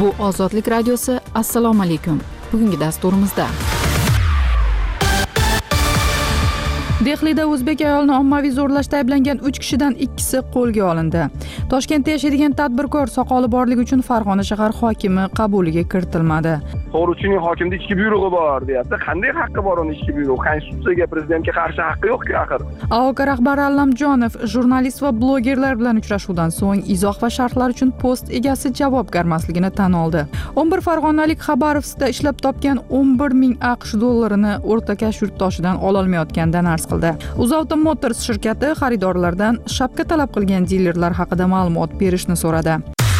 Bu Ozodlik radiosi. Assalomu alaykum. Bugungi dasturimizda Dehlida o'zbek ayolini ommaviy zo'rlashda ayblangan 3 kishidan 2si qo'lga olindi. Toshkentda yashaydigan tadbirkor soqoli borligi uchun Farg'ona shahar hokimi qabuliga kiritilmadi. So'rovchining hokimda ichki buyrug'i bor, deyapti. Qanday haqqi bor uni ichki buyrug'i? Konstitutsiyaga, prezidentga qarshi haqqi yo'q-ku axir. AOK rahbari Allamjonov jurnalist va blogerlar bilan uchrashuvdan so'ng izoh va sharhlar uchun post egasi javobgarmasligini tan oldi. 11 farg'onalik Xabarovskda ishlab topgan 11 ming AQSh dollarini o'rtakash yurtdoshidan ololmayotganidan arz qildi. UzAuto Motors shirkati xaridorlardan shapka talab qilgan dilerlar haqida ma'lumot berishni so'radi.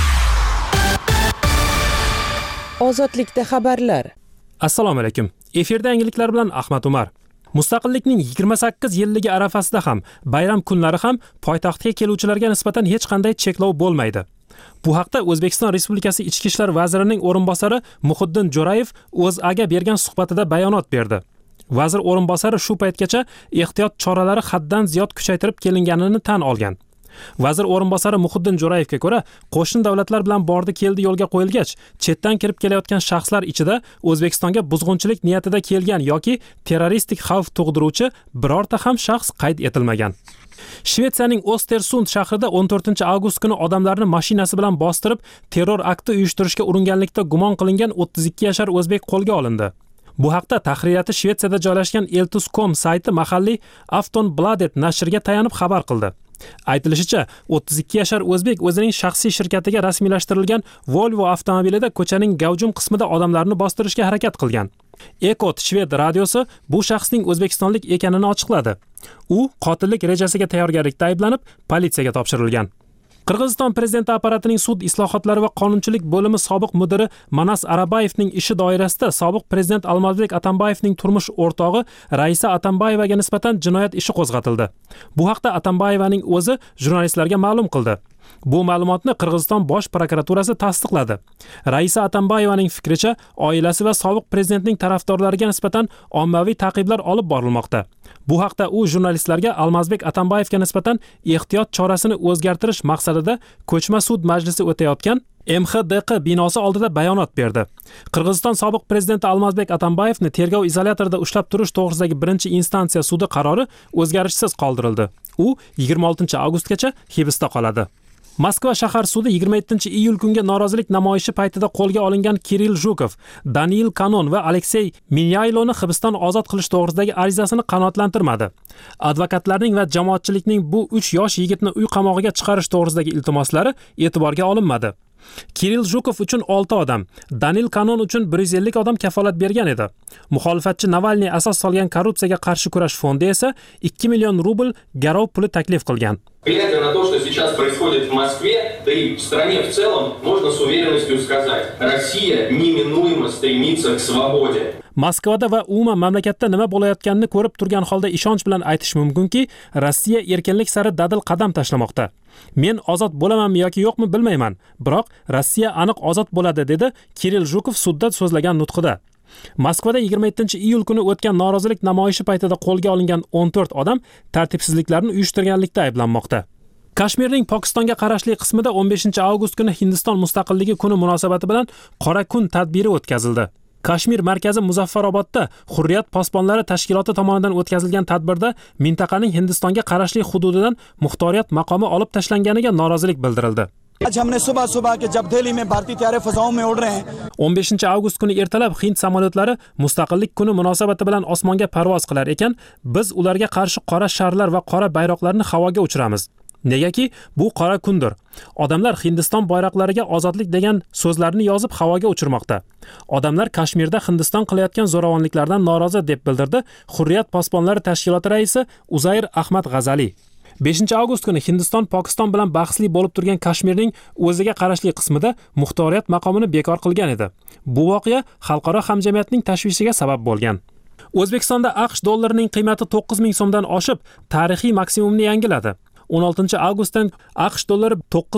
Ozodlikda xabarlar. Assalomu alaykum. Efirda yangiliklar bilan Ahmad Umar. Mustaqillikning 28 yilligi arafasida ham, bayram kunlari ham poytaxtga keluvchilarga nisbatan hech qanday cheklov bo'lmaydi. Bu haqda O'zbekiston Respublikasi Ichki ishlar vazirining o'rinbosari Muhiddin Jo'rayev O'zAga bergan suhbatida bayonot berdi. Vazir o'rinbosari shu paytgacha ehtiyot choralari haddan ziyod kuchaytirib kelinganini tan olgan. Vazir o'rinbosari Muhiddin Jo'rayevga ko'ra, qo'shni davlatlar bilan bordi-keldi yo'lga qo'yilgach, chetdan kirib kelayotgan shaxslar ichida O'zbekistonga buzg'unchilik niyatida kelgan yoki terroristik xavf tug'diruvchi birorta ham shaxs qayd etilmagan. Shvetsiyaning Östersund shahrida 14-avgust kuni odamlarni mashinasi bilan bostirib, terror akti uyushtirishga uringanlikda gumon qilingan 32 yashar o'zbek qo'lga olindi. Bu haqda tahririyati Shvetsiyada joylashgan Eltus.com sayti mahalliy Aftonbladet nashriga tayanib xabar qildi. Aytilishicha, 32 yashar o'zbek o'zining shaxsiy shirkatiga rasmiylashtirilgan Volvo avtomobilida ko'chaning gavjum qismida odamlarni bostirishga harakat qilgan. Ekot Shved radiosi bu shaxsning o'zbekistonlik ekanini ochiqladi. U qotillik rejasiga tayyorgarlikda ayblanib, politsiyaga topshirilgan. Qirg'iziston prezidenti apparatining sud islohotlari va qonunchilik bo'limi sobiq mudiri Manas Arabayevning ishi doirasida sobiq prezident Almazbek Atambayevning turmush o'rtog'i Raisa Atambayevaga nisbatan jinoyat ishi qo'zg'atildi. Bu haqda Atambayevaning o'zi jurnalistlarga ma'lum qildi. Bu ma'lumotni Qirg'iziston bosh prokuraturasi tasdiqladi. Raisa Atambayevaning fikricha, oilasi va sobiq prezidentning tarafdorlariga nisbatan ommaviy ta'qiblar olib borilmoqda. Bu haqda u jurnalistlarga Almazbek Atambayevga nisbatan ehtiyot chorasini o'zgartirish maqsadida ko'chma sud majlisi o'tayotgan MXDQ binosi oldida bayonot berdi. Qirg'iziston sobiq prezidenti Almazbek Atambayevni tergov izolyatorida ushlab turish to'g'risidagi birinchi instansiya sudi qarori o'zgarishsiz qoldirildi. U 26-avgustgacha hibsda qoladi. Moskva shahar sudi 27-iyul kunga norozilik namoyishi paytida qo'lga olingan Kirill Zhukov, Daniil Kanon va Aleksey Minyayloni hibsdan ozod qilish to'g'risidagi arizasini qanoatlantirmadi. Advokatlarning va jamoatchilikning bu 3 yosh yigitni uy qamog'iga chiqarish to'g'risidagi iltimoslari e'tiborga olinmadi. Kirill Zhukov uchun 6 odam, Daniil Kanon uchun 150 odam kafolat bergan edi. Muxolifatchi Navalniy asos solgan korrupsiyaga qarshi kurash fondi esa 2 million rubl garov puli taklif qilgan. Глядя на то, что сейчас происходит в Москве, да и в стране в целом, можно с уверенностью сказать, Россия неминуемо стремится к свободе. Moskvada va umuman mamlakatda nima bo'layotganini ko'rib turgan holda ishonch bilan aytish mumkinki, Rossiya erkinlik sari dadil qadam tashlamoqda. Men ozod bo'lamanmi yoki yo'qmi bilmayman, biroq Rossiya aniq ozod bo'ladi, dedi Kirill Zhukov sudda so'zlagan nutqida. Moskvada 27-iyul kuni o'tgan norozilik namoyishi paytida qo'lga olingan 14 odam tartibsizliklarni uyushtirganlikda ayblanmoqda. Kashmirning Pokistonga qarashli qismida 15-avgust kuni Hindiston mustaqilligi kuni munosabati bilan Qora kun tadbiri o'tkazildi. Kashmir markazi Muzaffarobodda Hurriyat posbonlari tashkiloti tomonidan o'tkazilgan tadbirda mintaqaning Hindistonga qarashli hududidan muxtoriyat maqomi olib tashlanganiga norozilik bildirildi. आज हमने सुबह के जब दिल्ली में भारतीय तारे फजाओं में उड़ रहे हैं 15-avgust kuni ertalab Hind samolyotlari mustaqillik kuni munosabati bilan osmonga parvoz qilar ekan, biz ularga qarshi qora sharlar va qora bayroqlarni havoga uchiramiz. Negaki bu qora kundir. Odamlar Hindiston bayroqlariga ozodlik degan so'zlarni yozib havoga uchirmoqda. Odamlar Kashmirda Hindiston qilayotgan zo'ravonliklardan norozi deb bildirdi Hurriyat posbonlari tashkiloti raisi Uzayr Ahmad G'azali. 5-avgust kuni Hindiston Pokiston bilan bahsli bo'lib turgan Kashmirning o'ziga qarashli qismida muxtoriyat maqomini bekor qilgan edi. Bu voqea xalqaro hamjamiyatning tashvishiga sabab bo'lgan. O'zbekistonda AQSh dollarining qiymati 9000 so'mdan oshib, tarixiy maksimumni yangiladi. 16-avgustdan AQSh dollari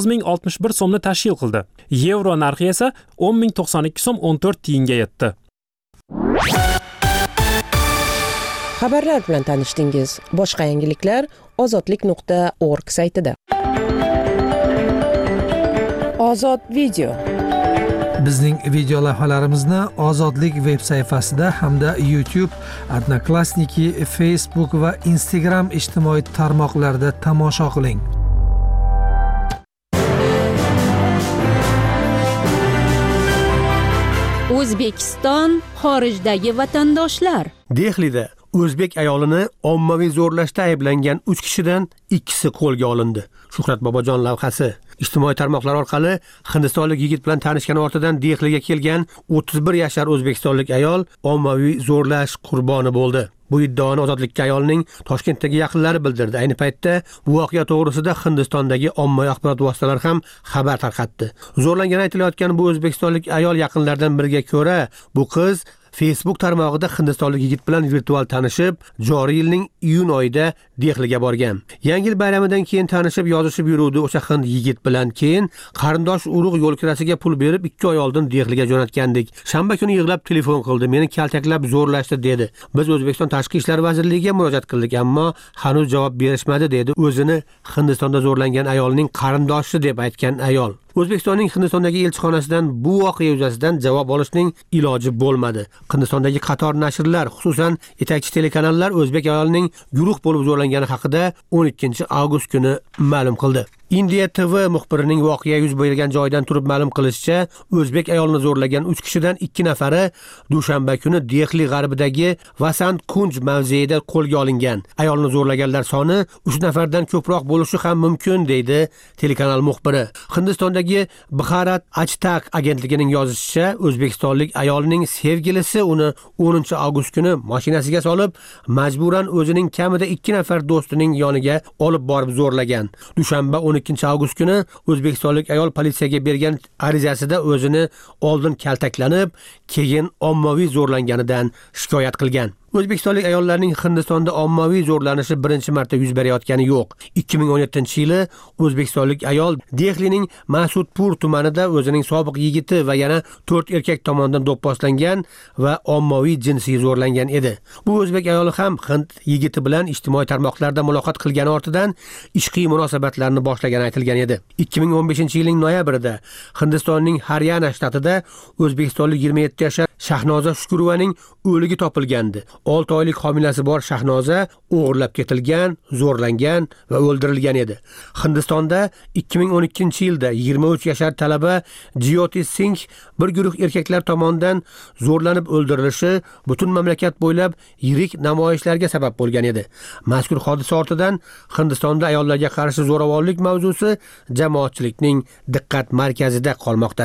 9061 so'mni tashkil qildi. Yevro narxi esa 10092 so'm 14 tiyinga yetdi. Xabarlar bilan tanishdingiz. Boshqa yangiliklar ozodlik.org saytida. Ozod video. Bizning video lavhalarimizni Ozodlik veb sayfasida hamda YouTube, Odnoklassniki, Facebook va Instagram ijtimoiy tarmoqlarida tomosha qiling. O'zbekiston xorijdagi vatandoshlar. Dehlida o'zbek ayolini ommaviy zo'rlashda ayblangan 3 kishidan 2si qo'lga olindi. Shuhrat Bobojon lavhasi. Ijtimoiy tarmoqlar orqali hindistonlik yigit bilan tanishgani ortidan Dehliga kelgan 31 yashar o'zbekistonlik ayol ommaviy zo'rlash qurboni bo'ldi. Bu iddaoni Ozodlikka ayolning Toshkentdagi yaqinlari bildirdi. Ayni paytda bu voqea to'g'risida Hindistondagi ommaviy axborot vositalari ham xabar tarqatdi. Zo'rlangani aytilayotgan bu o'zbekistonlik ayol yaqinlaridan biriga ko'ra, bu qiz Facebook tarmog'ida hindistonlik yigit bilan virtual tanishib, joriy yilning iyun oyida Dehliga borgan. Yangi yil bayramidan keyin tanishib, yozishib yuruvdi o'sha hind yigit bilan. Keyin qarindosh urug' yo'l kirasiga pul berib 2 oy oldin Dehliga jo'natgandik. Shanba kuni yig'lab telefon qildi, meni kaltaklab zo'rlashdi dedi. Biz O'zbekiston Tashqi ishlar vazirligiga murojaat qildik, ammo hanuz javob berishmadi dedi. O'zini Hindistonda zo'rlangan ayolning qarindoshi deb aytgan ayol. O'zbekistonning Hindistondagi elchixonasidan bu voqea yuzasidan javob olishning iloji bo'lmadi. Hindistondagi qator nashrlar, xususan yetakchi telekanallar o'zbek ayolining guruh bo'lib zo'rlangani haqida 12 avgust kuni ma'lum qildi. India TV muxbirining voqea yuz bergan joydan turib ma'lum qilishicha, o'zbek ayolini zo'rlagan 3 kishidan 2 nafari dushanba kuni Dehli g'arbidagi Vasant Kunj mavzeida qo'lga olingan. Ayolni zo'rlaganlar soni 3 nafardan ko'proq bo'lishi ham mumkin, deydi telekanal muxbiri. Hindistondagi Bharat Ajtak agentligining yozishicha, o'zbekistonlik ayolning sevgilisi uni 10 avgust kuni mashinasiga solib, majburan o'zining kamida 2 nafar do'stining yoniga olib borib zo'rlagan. Dushanba 12 avgust kuni o'zbekistonlik ayol politsiyaga bergan arizasida o'zini oldin kaltaklanib, keyin ommaviy zo'rlanganidan shikoyat qilgan. O'zbekistonlik ayollarning Hindistonda ommaviy zo'rlanishi birinchi marta yuz berayotgani yo'q. 2017-yili o'zbekistonlik ayol Dehlining Masudpur tumanida o'zining sobiq yigiti va yana 4 erkak tomonidan do'pposlangan va ommaviy jinsiy zo'rlangan edi. Bu o'zbek ayoli ham hind yigiti bilan ijtimoiy tarmoqlarda muloqot qilgani ortidan ishqiy munosabatlarni boshlagani aytilgan edi. 2015-yilning noyabrida Hindistonning Haryana shtatida o'zbekistonlik 27 yashar Shahnoza Shukurovaning o'ligi topilgandi. 6 oylik homilasi bor Shahnoza o'g'irlab ketilgan, zo'rlangan va o'ldirilgan edi. Hindistonda 2012-yilda 23 yashar talaba Jyoti Singh bir guruh erkaklar tomonidan zo'rlanib o'ldirilishi butun mamlakat bo'ylab yirik namoyishlarga sabab bo'lgan edi. Mazkur hodisa ortidan Hindistonda ayollarga qarshi zo'ravonlik mavzusi jamoatchilikning diqqat markazida qolmoqda.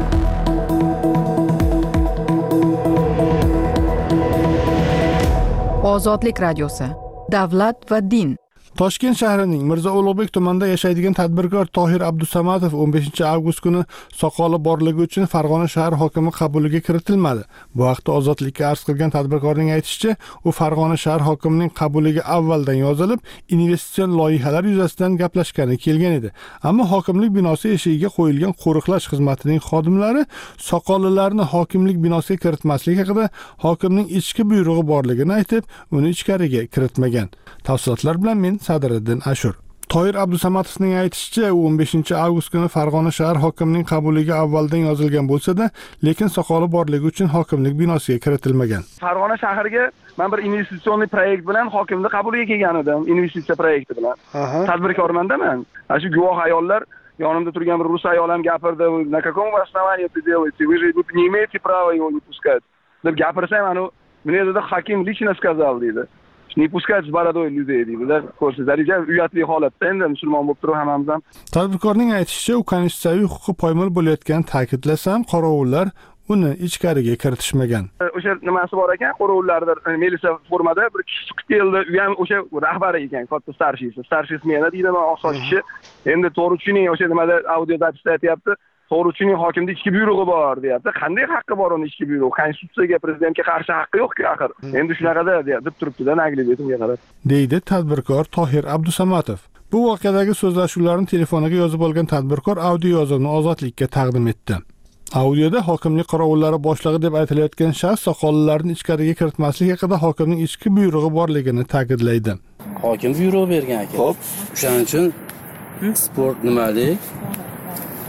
Ozodlik radiosi. Davlat va din. Toshkent shahrining Mirzo Ulug'bek tumanida yashaydigan tadbirkor Tohir Abdusamatov 15 avgust kuni soqoli borligi uchun Farg'ona shahar hokimi qabuliga kiritilmadi. Bu haqda Ozodlikka arz qilgan tadbirkorning aytishicha, u Farg'ona shahar hokimining qabuliga avvaldan yozilib, investitsion loyihalar yuzasidan gaplashgani kelgan edi. Ammo hokimlik binosi eshigiga qo'yilgan qo'riqlash xizmatining xodimlari soqolilarni hokimlik binosiga kiritmaslik haqida hokimning ichki buyrug'i borligini aytib, uni ichkariga kiritmagan. Tafsilotlar bilan men Sadriddin Ashur. Tohir Abdusamatovning aytishicha, u 15 avgust kuni Farg'ona shahar hokimining qabuliga avvaldan yozilgan bo'lsa-da, lekin soqoli borligi uchun hokimlik binosiga kiritilmagan. Farg'ona shahriga men bir investitsion proyekt bilan hokimning qabuliga kelgan edim, investitsiya proyekti bilan. Tadbirkorman-da men. Shu guvoh ayollar yonimda turgan bir rus ayol ham gapirdi, "На каком основании это делаете? Вы же не имеете права его не пускать." deb gapirsam, мне dedi hokim лично сказал dedi. Не пускать бородой людей deydilar. Ko'rsiz darajada uyatli holatda, endi musulmon bo'lib turib hammamiz ham. Tadbirkorning aytishicha, u konstitutsiyaviy huquqi poymol bo'layotganini ta'kidlasam, qorovullar uni ichkariga kiritishmagan. O'sha nimasi bor ekan, qorovullarda militsiya formada bir kishi chiqib keldi. U ham o'sha rahbari ekan, katta starshis meni deydi, oqsoch kishi. Endi to'g'ri tushuning, o'sha nimada audio zapisda aytyapti. To'g'ri tushuning, hokimda ichki buyrug'i bor, deyapti. Qanday haqqi bor uni ichki buyrug'i? Konstitutsiyaga, prezidentga qarshi haqqi yo'q-ku axir. Endi shunaqada deb turibdi-da, nagli betimga qarab. Deydi tadbirkor Tohir Abdusamatov. Bu voqeadagi so'zlashuvlarni telefoniga yozib olgan tadbirkor audio yozuvni Ozodlikka taqdim etdi. Audioda hokimlik qorovullari boshlig'i deb aytilayotgan shaxs soqollarni ichkariga kiritmaslik haqida hokimning ichki buyrug'i borligini ta'kidlaydi. Hokim buyruq bergan ekan. Xo'p, o'shaning uchun sport nima deydi?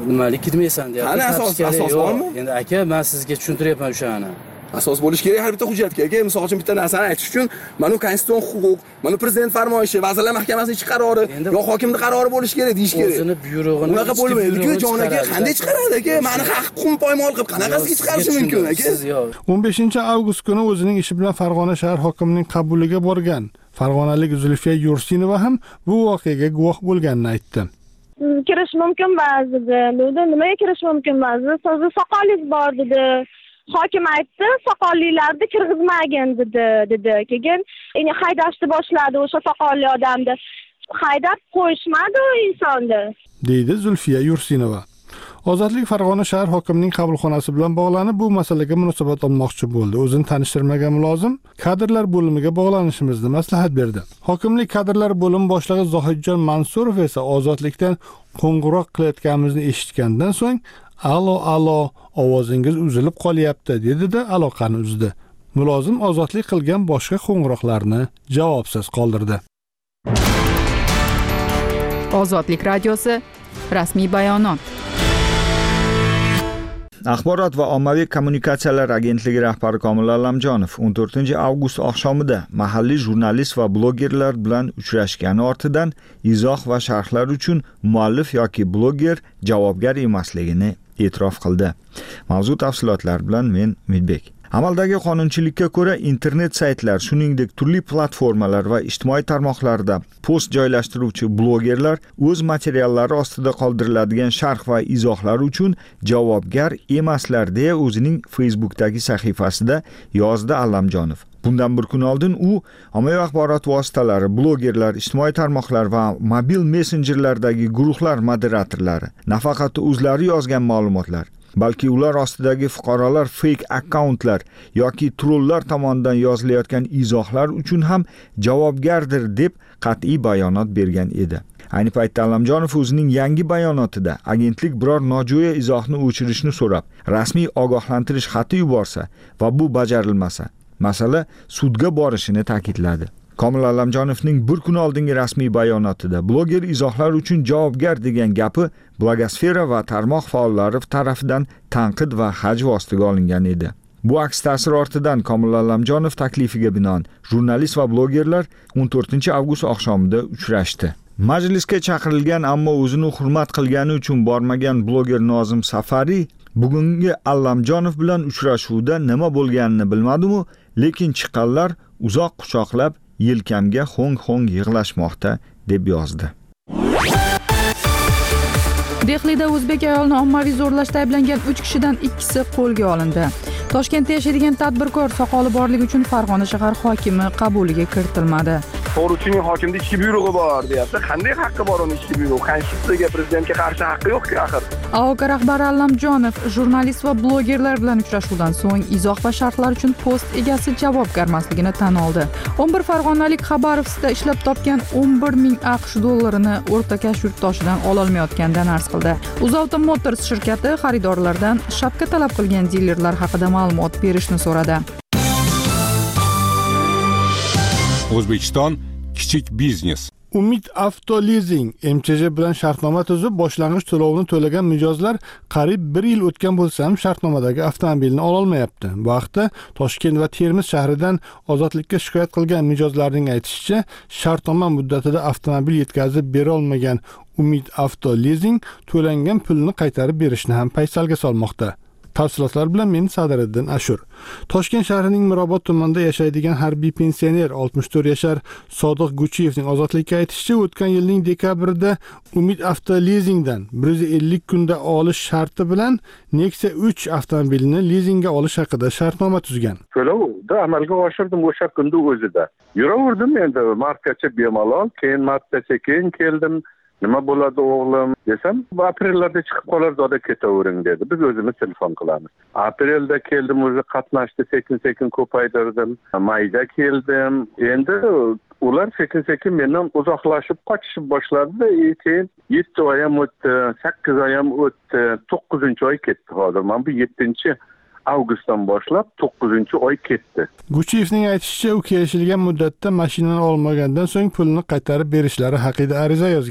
Nimaga ketmaysan deyapti. Qani asos bormi? Endi aka, men sizga tushuntiryapman o'shani. Asos bo'lish kerak har bitta hujjatga. Aka, misol uchun bitta narsani aytish uchun, mana konstitutsion huquq, mana prezident farmoyishi, vazirlar mahkamasining ichki qarori, yo hokimning qarori bo'lishi kerak deyish kerak. O'zini buyrug'ini unaqa bo'lmaydi-ku, jon aka, qanday chiqaradi aka? Meni haq-huquqim poymol qilib qanaqasiga chiqarishi mumkin aka? 15-avgust kuni o'zining ishi bilan Farg'ona shahar hokimining qabuliga borgan farg'onalik Zulfiya Yursinova ham bu voqeaga guvoh bo'lganini aytdi. Kirish mumkin ba'zida. Nimaga kirish mumkin ba'zida? Sizni soqolingiz bor dedi. Hokim aytdi, soqollilarni kirgizmagin dedi. Keyin haydashni boshladi o'sha soqolli odamni. Haydab qo'yishmadi u insonni, deydi Zulfiya Yursinova. Ozodlik Farg'ona shahar hokimining qabulxonasi bilan bog'lanib bu masalaga munosabat olmoqchi bo'ldi. O'zini tanishtirmagan mulozim kadrlar bo'limiga bog'lanishimizni maslahat berdi. Hokimlik kadrlar bo'limi boshlig'i Zohidjon Mansurov esa ozodlikdan qo'ng'iroq qilayotganimizni eshitgandan so'ng alo, ovozingiz uzilib qolyapti dedi-da aloqani uzdi. Mulozim ozodlik qilgan boshqa qo'ng'iroqlarni javobsiz qoldirdi. Ozodlik radiosi rasmiy bayonot. Axborot va ommaviy kommunikatsiyalar agentligi rahbari Komil Allamjonov 14-avgust oqshomida mahalliy jurnalist va blogerlar bilan uchrashgani ortidan izoh va sharhlar uchun muallif yoki bloger javobgar emasligini e'tirof qildi. Mavzu tafsilotlar bilan men Umidbek. Amaldagi qonunchilikka ko'ra internet saytlar, shuningdek turli platformalar va ijtimoiy tarmoqlarda post joylashtiruvchi blogerlar o'z materiallari ostida qoldiriladigan sharh va izohlar uchun javobgar emaslar deya o'zining Facebook'dagi sahifasida yozdi Allamjonov. Bundan bir kun oldin u ommaviy axborot vositalari, blogerlar, ijtimoiy tarmoqlar va mobil messenjerlardagi guruhlar moderatorlari nafaqat o'zlari yozgan ma'lumotlar, balki ular ostidagi fuqarolar fake akkauntlar yoki trollar tomonidan yozilayotgan izohlar uchun ham javobgardir deb qat'iy bayonot bergan edi. Ayni paytda Allamjonov o'zining yangi bayonotida agentlik biror nojo'ya izohni o'chirishni so'rab, rasmiy ogohlantirish xati yuborsa va bu bajarilmasa, masala sudga borishini ta'kidladi. Komil Allamjonovning bir kun oldingi rasmiy bayonotida bloger izohlar uchun javobgar degan gapi blogosfera va tarmoq faollari tarafidan tanqid va hajv ostiga olingan edi. Bu aks ta'sir ortidan Komil Allamjonov taklifiga binoan jurnalist va blogerlar 14-avgust oqshomida uchrashdi. Majlisga chaqirilgan ammo o'zini hurmat qilgani uchun bormagan bloger Nozim Safari bugungi Allamjonov bilan uchrashuvda nima bo'lganini bilmadi-mu, lekin chiqqanlar uzoq quchoqlab yelkamga hong yig'lashmoqda deb yozdi. Dehlida o'zbek ayolini ommaviy zo'rlashda ayblangan 3 kishidan 2si qo'lga olindi. Toshkentda yashaydigan tadbirkor soqoli borligi uchun Farg'ona shahar hokimi qabuliga kiritilmadi. To'g'richining hokimda ichki buyrug'i bor deyapti. Qanday haqqi bor uning ichki buyrug'i? Konstitutsiyaga, prezidentga qarshi haqqi yo'q-ku axir. AOK rahbari Allamjonov jurnalist va blogerlar bilan uchrashuvdan so'ng izoh va sharhlar uchun post egasi javobgarmasligini tan oldi. 11 farg'onalik Xabarovskda ishlab topgan 11,000 AQSh dollarini o'rtakash yurtdoshidan ololmayotganidan arz qildi. UzAuto Motors shirkati xaridorlardan shapka talab qilgan dilerlar haqida ma'lumot berishni so'radi. O'zbekiston kichik biznes. Umid Avto Leasing MCJ bilan shartnoma tuzib, boshlang'ich to'lovini to'lagan mijozlar qariyb 1 yil o'tgan bo'lsa ham shartnomadagi avtomobilni ola olmayapti. Bu haqda Toshkent va Termiz shahridan Ozodlikka shikoyat qilgan mijozlarning aytishicha, shartnoma muddatida avtomobil yetkazib bera olmagan Umid Avto Leasing to'langan pulni qaytarib berishni ham paysalga solmoqda. Tafsilotlar bilan men Sadiriddin Ashur. Toshkent shahrining Mirobod tumanida yashaydigan harbiy pensioner 64 yashar Sodiq Guchiyevning Ozodlikka aytishicha, o'tgan yilning dekabrida Umid Avto Leasingdan 150 kunda olish sharti bilan Nexia 3 avtomobilini leasingga olish haqida shartnoma tuzgan. To'lovni amalga oshirdim o'sha kunda o'zida. Yuraverdim endi martgacha bemalol, keyin martgacha keyin keldim. Nima bo'ladi o'g'lim desam, aprellarda chiqib qolar, doda ketavering dedi. Biz o'zimiz telefon qilamiz. Aprelda keldim, o'zi qatnashdi, sekin ko'paytirdim. Mayda keldim. Endi ular sekin mendan uzoqlashib qochishib boshladi. Keyin 7 oy ham o'tdi, 8 oy ham o'tdi, 9-oy ketdi hozir. Men bu 7-avgustdan boshlab 9-oy ketdi. Guchiyevning aytishicha, u kelishilgan muddatda mashinani olmagandan so'ng pulni qaytarib berishlari haqida ariza yozgan.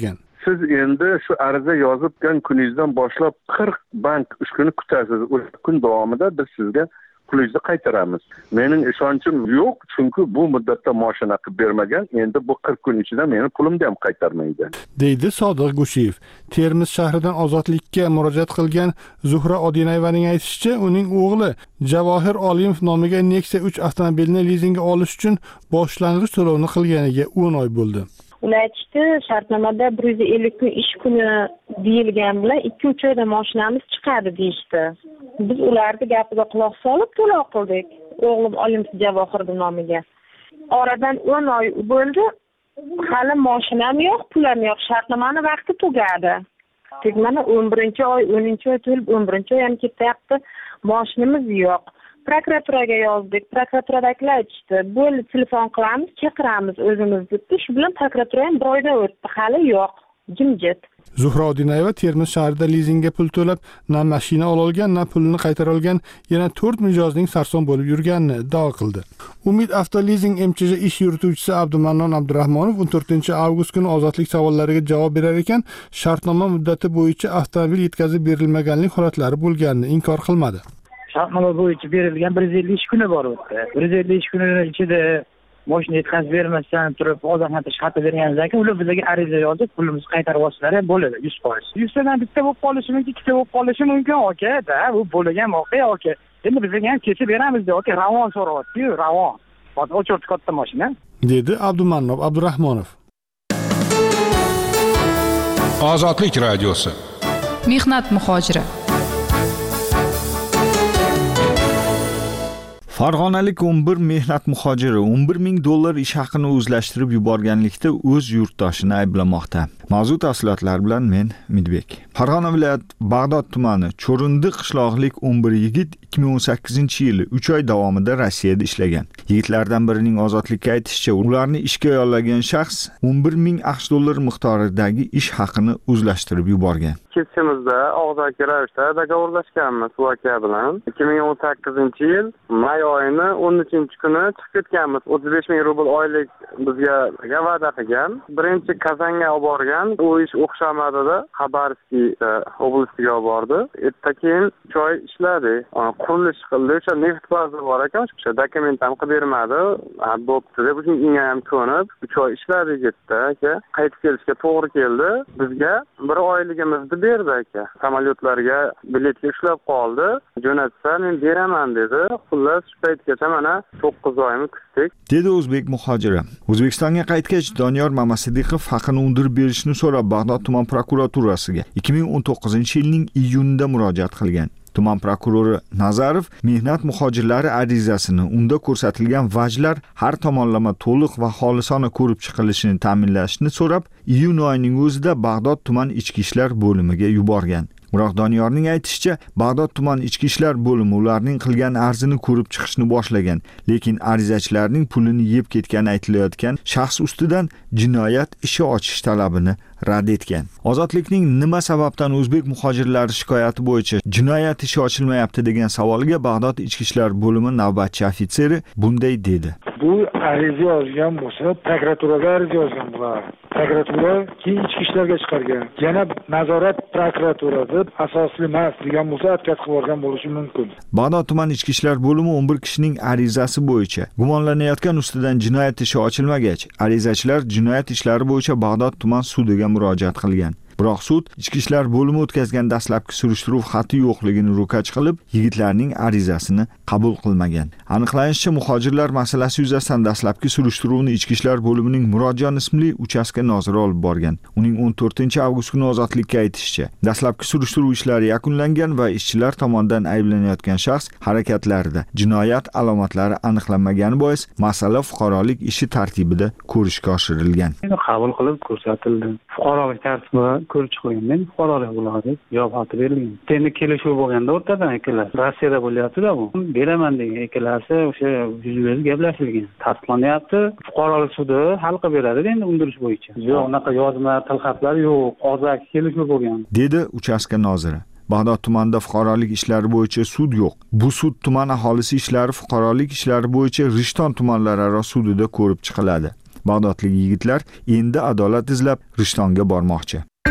siz endi shu ariza yozibgan kuningizdan boshlab 40 bank ish kuni kutasiz. O'sha kun davomida biz sizga pulingizni qaytaramiz. Mening ishonchim yo'q, chunki bu muddatda mashina qilib bermagan. Endi bu 40 kun ichida meni pulimni ham qaytarmaydi. deydi Sodiq G'ushiyev. Termiz shahridan Ozodlikka murojaat qilgan Zuhra Odinayevaning aytishicha, uning o'g'li Javohir Olimov nomiga Nexia 3 avtomobilni lizingga olish uchun boshlang'ich to'lovni qilganiga 10 oy bo'ldi. Ular aytishdi, shartnomada 150 kun ish kuni deyilgan bilan 2-3 oyda mashinamiz chiqadi deyishdi. Biz ularni gapiga quloq solib to'lov qildik. O'g'lim Olimov Javohir nomiga. Oradan 10 oy bo'ldi. Hali mashinam yo'q, pulim yo'q. Shartnomani vaqti tugadi. Mana 11-oy, 10-oy to'lib 11-oy ham ketyapti. Mashinamiz yo'q. Prokuraturaga yozdik. Prokuraturadagilar aytishdi, bo'ldi telefon qilamiz, chaqiramiz o'zimiz deb. Shu bilan prokuratura ham bir oydan o'tdi, hali yo'q. Jimjit. Zuhra Odinayeva Termiz shahrida lizingga pul to'lab, na mashina olgan, na pulini qaytara olgan, yana 4 mijozning sarson bo'lib yurganini iddao qildi. Umid Avtolizing MChJ ish yurituvchisi Abdumannon Abdurahmonov 14-avgust kuni ozodlik savollariga javob berar ekan, shartnoma muddati bo'yicha avtomobil yetkazib berilmaganlik holatlari bo'lganini inkor qilmadi. Shartnoma bo'yicha berilgan 150 ish kuni bor o'tdi. 150 ish kuni ichida mashina yetkazib bermasdan turib ogohlantirish xati bergandan keyin ular bizga ariza yozib, pulimizni qaytarib olsalar ham bo'ladi 100%. 100 tadan bitta bo'lib qolishi mumkin, ikkita bo'lib qolishi mumkin, aka-da, bu bo'lgan voqea, aka. Endi bizga ham kesib beramiz deb, aka, ravon so'rayapti-yu, ravon. O'chirib katta mashina, dedi Abdumannob Abdurahmonov. Ozodlik radiosi. Mehnat muhojiri. Farg'onalik 11 mehnat muhojiri $11,000 ish haqini o'zlashtirib yuborganlikda o'z yurtdoshini ayblamoqda. Mavzu tafsilotlar bilan men Midbek. Farg'ona viloyat Bag'dod tumani Cho'rindi qishloqlik 11 yigit 2018-yili 3 oy davomida Rossiyada ishlagan. Yigitlardan birining ozodlikka aytishicha, ularni ishga yollagan shaxs $11,000 miqdoridagi ish haqini o'zlashtirib yuborgan. Ketishimizda og'zaki ravishda dogovorlashganmiz bu aka bilan. 2018-yil may oyini 13-kuni chiqib ketganmiz. 35,000 rubl oylik bizga va'da qilgan. Birinchi Kazanga olib borgan. U ish o'xshamadida Xabarovskiy oblasiga olib bordi. Keyin joy ishladi. Qurilish qildi. O'sha neft bazi bor ekan, o'sha dokument ham qilib bermadi. Bo'pti deb unga ham ko'nib 3 oy ishladi ketdi aka. Qaytib kelishga to'g'ri keldi. Bizga bir oyligimizni berdi aka. Samolyotlarga biletga ushlab qoldi. Jo'natsa men beraman dedi. Xullas shu paytgacha mana 9 oyni kutdik. Dedi o'zbek muhojiri. O'zbekistonga qaytgach Doniyor Mamasidiqov haqini undirib berishni so'rab Bag'dod tuman prokuraturasiga 2019-yilning iyunida murojaat qilgan. Tuman prokurori Nazarov mehnat muhojirlari arizasini unda ko'rsatilgan vajlar har tomonlama to'liq va xolisona ko'rib chiqilishini ta'minlashni so'rab, iyun oyining o'zida Bag'dod tuman ichki ishlar bo'limiga yuborgan. Biroq Doniyorning aytishicha, Bag'dod tuman ichki ishlar bo'limi ularning qilgan arzini ko'rib chiqishni boshlagan, lekin arizachilarning pulini yeb ketgani aytilayotgan shaxs ustidan jinoyat ishi ochish talabini rad etgan. Ozodlikning nima sababdan o'zbek muhojirlari shikoyati bo'yicha jinoyat ishi ochilmayapti degan savoliga Bag'dod ichki ishlar bo'limi navbatchi ofitseri bunday dedi. Bu ariza yozgan bo'lsa, prokuraturaga ariza yozgan bo'ladi. Prokuratura keyin ichki ishlarga chiqargan. Yana nazorat prokuraturasi asosli emas degan bo'lsa, advokat qilib yuborgan bo'lishi mumkin. Bag'dod tuman ichki ishlar bo'limi 11 kishining arizasi bo'yicha gumonlanayotgan ustidan jinoyat ishi ochilmagach, arizachilar jinoyat ishlari bo'yicha Bag'dod tuman sudiga murojaat qilgan. Biroq sud ichki ishlar bo'limi o'tkazgan dastlabki surishtiruv xati yo'qligini ro'kach qilib, yigitlarning arizasini qabul qilmagan. Aniqlanishicha, muhojirlar masalasi yuzasidan dastlabki surishtiruvni ichki ishlar bo'limining Murodjon ismli uchastka noziri olib borgan. Uning 14-avgust kuni ozodlikka aytishicha, dastlabki surishtiruv ishlari yakunlangan va ishchilar tomonidan ayblanayotgan shaxs harakatlarida jinoyat alomatlari aniqlanmagani bois masala fuqarolik ishi tartibida ko'rishga oshirilgan. Qabul qilib ko'rsatildi. Fuqarolik tartibida ko'rib chiqilgan, fuqarolik bo'ladi, javob xati berilgan. Endi kelishuv bo'lganda o'rtadan akalar Rossiyada bo'lyapti-da bu. Beraman degan ekalasi o'sha yuz-yuz gaplashilgan. Tasdiqlanyapti. Fuqarolik sudi hal qilib beradi endi undirish bo'yicha. Yo'q, unaqa yozma tilxatlar yo'q, og'zaki kelishuv bo'lgan, dedi uchastka noziri. Bag'dod tumanida fuqarolik ishlari bo'yicha sud yo'q. Bu sud tuman aholisi ishlari fuqarolik ishlari bo'yicha Rishton tumanlararo sudida ko'rib chiqiladi. Bag'dodlik yigitlar endi adolat izlab Rishtonga bormoqchi.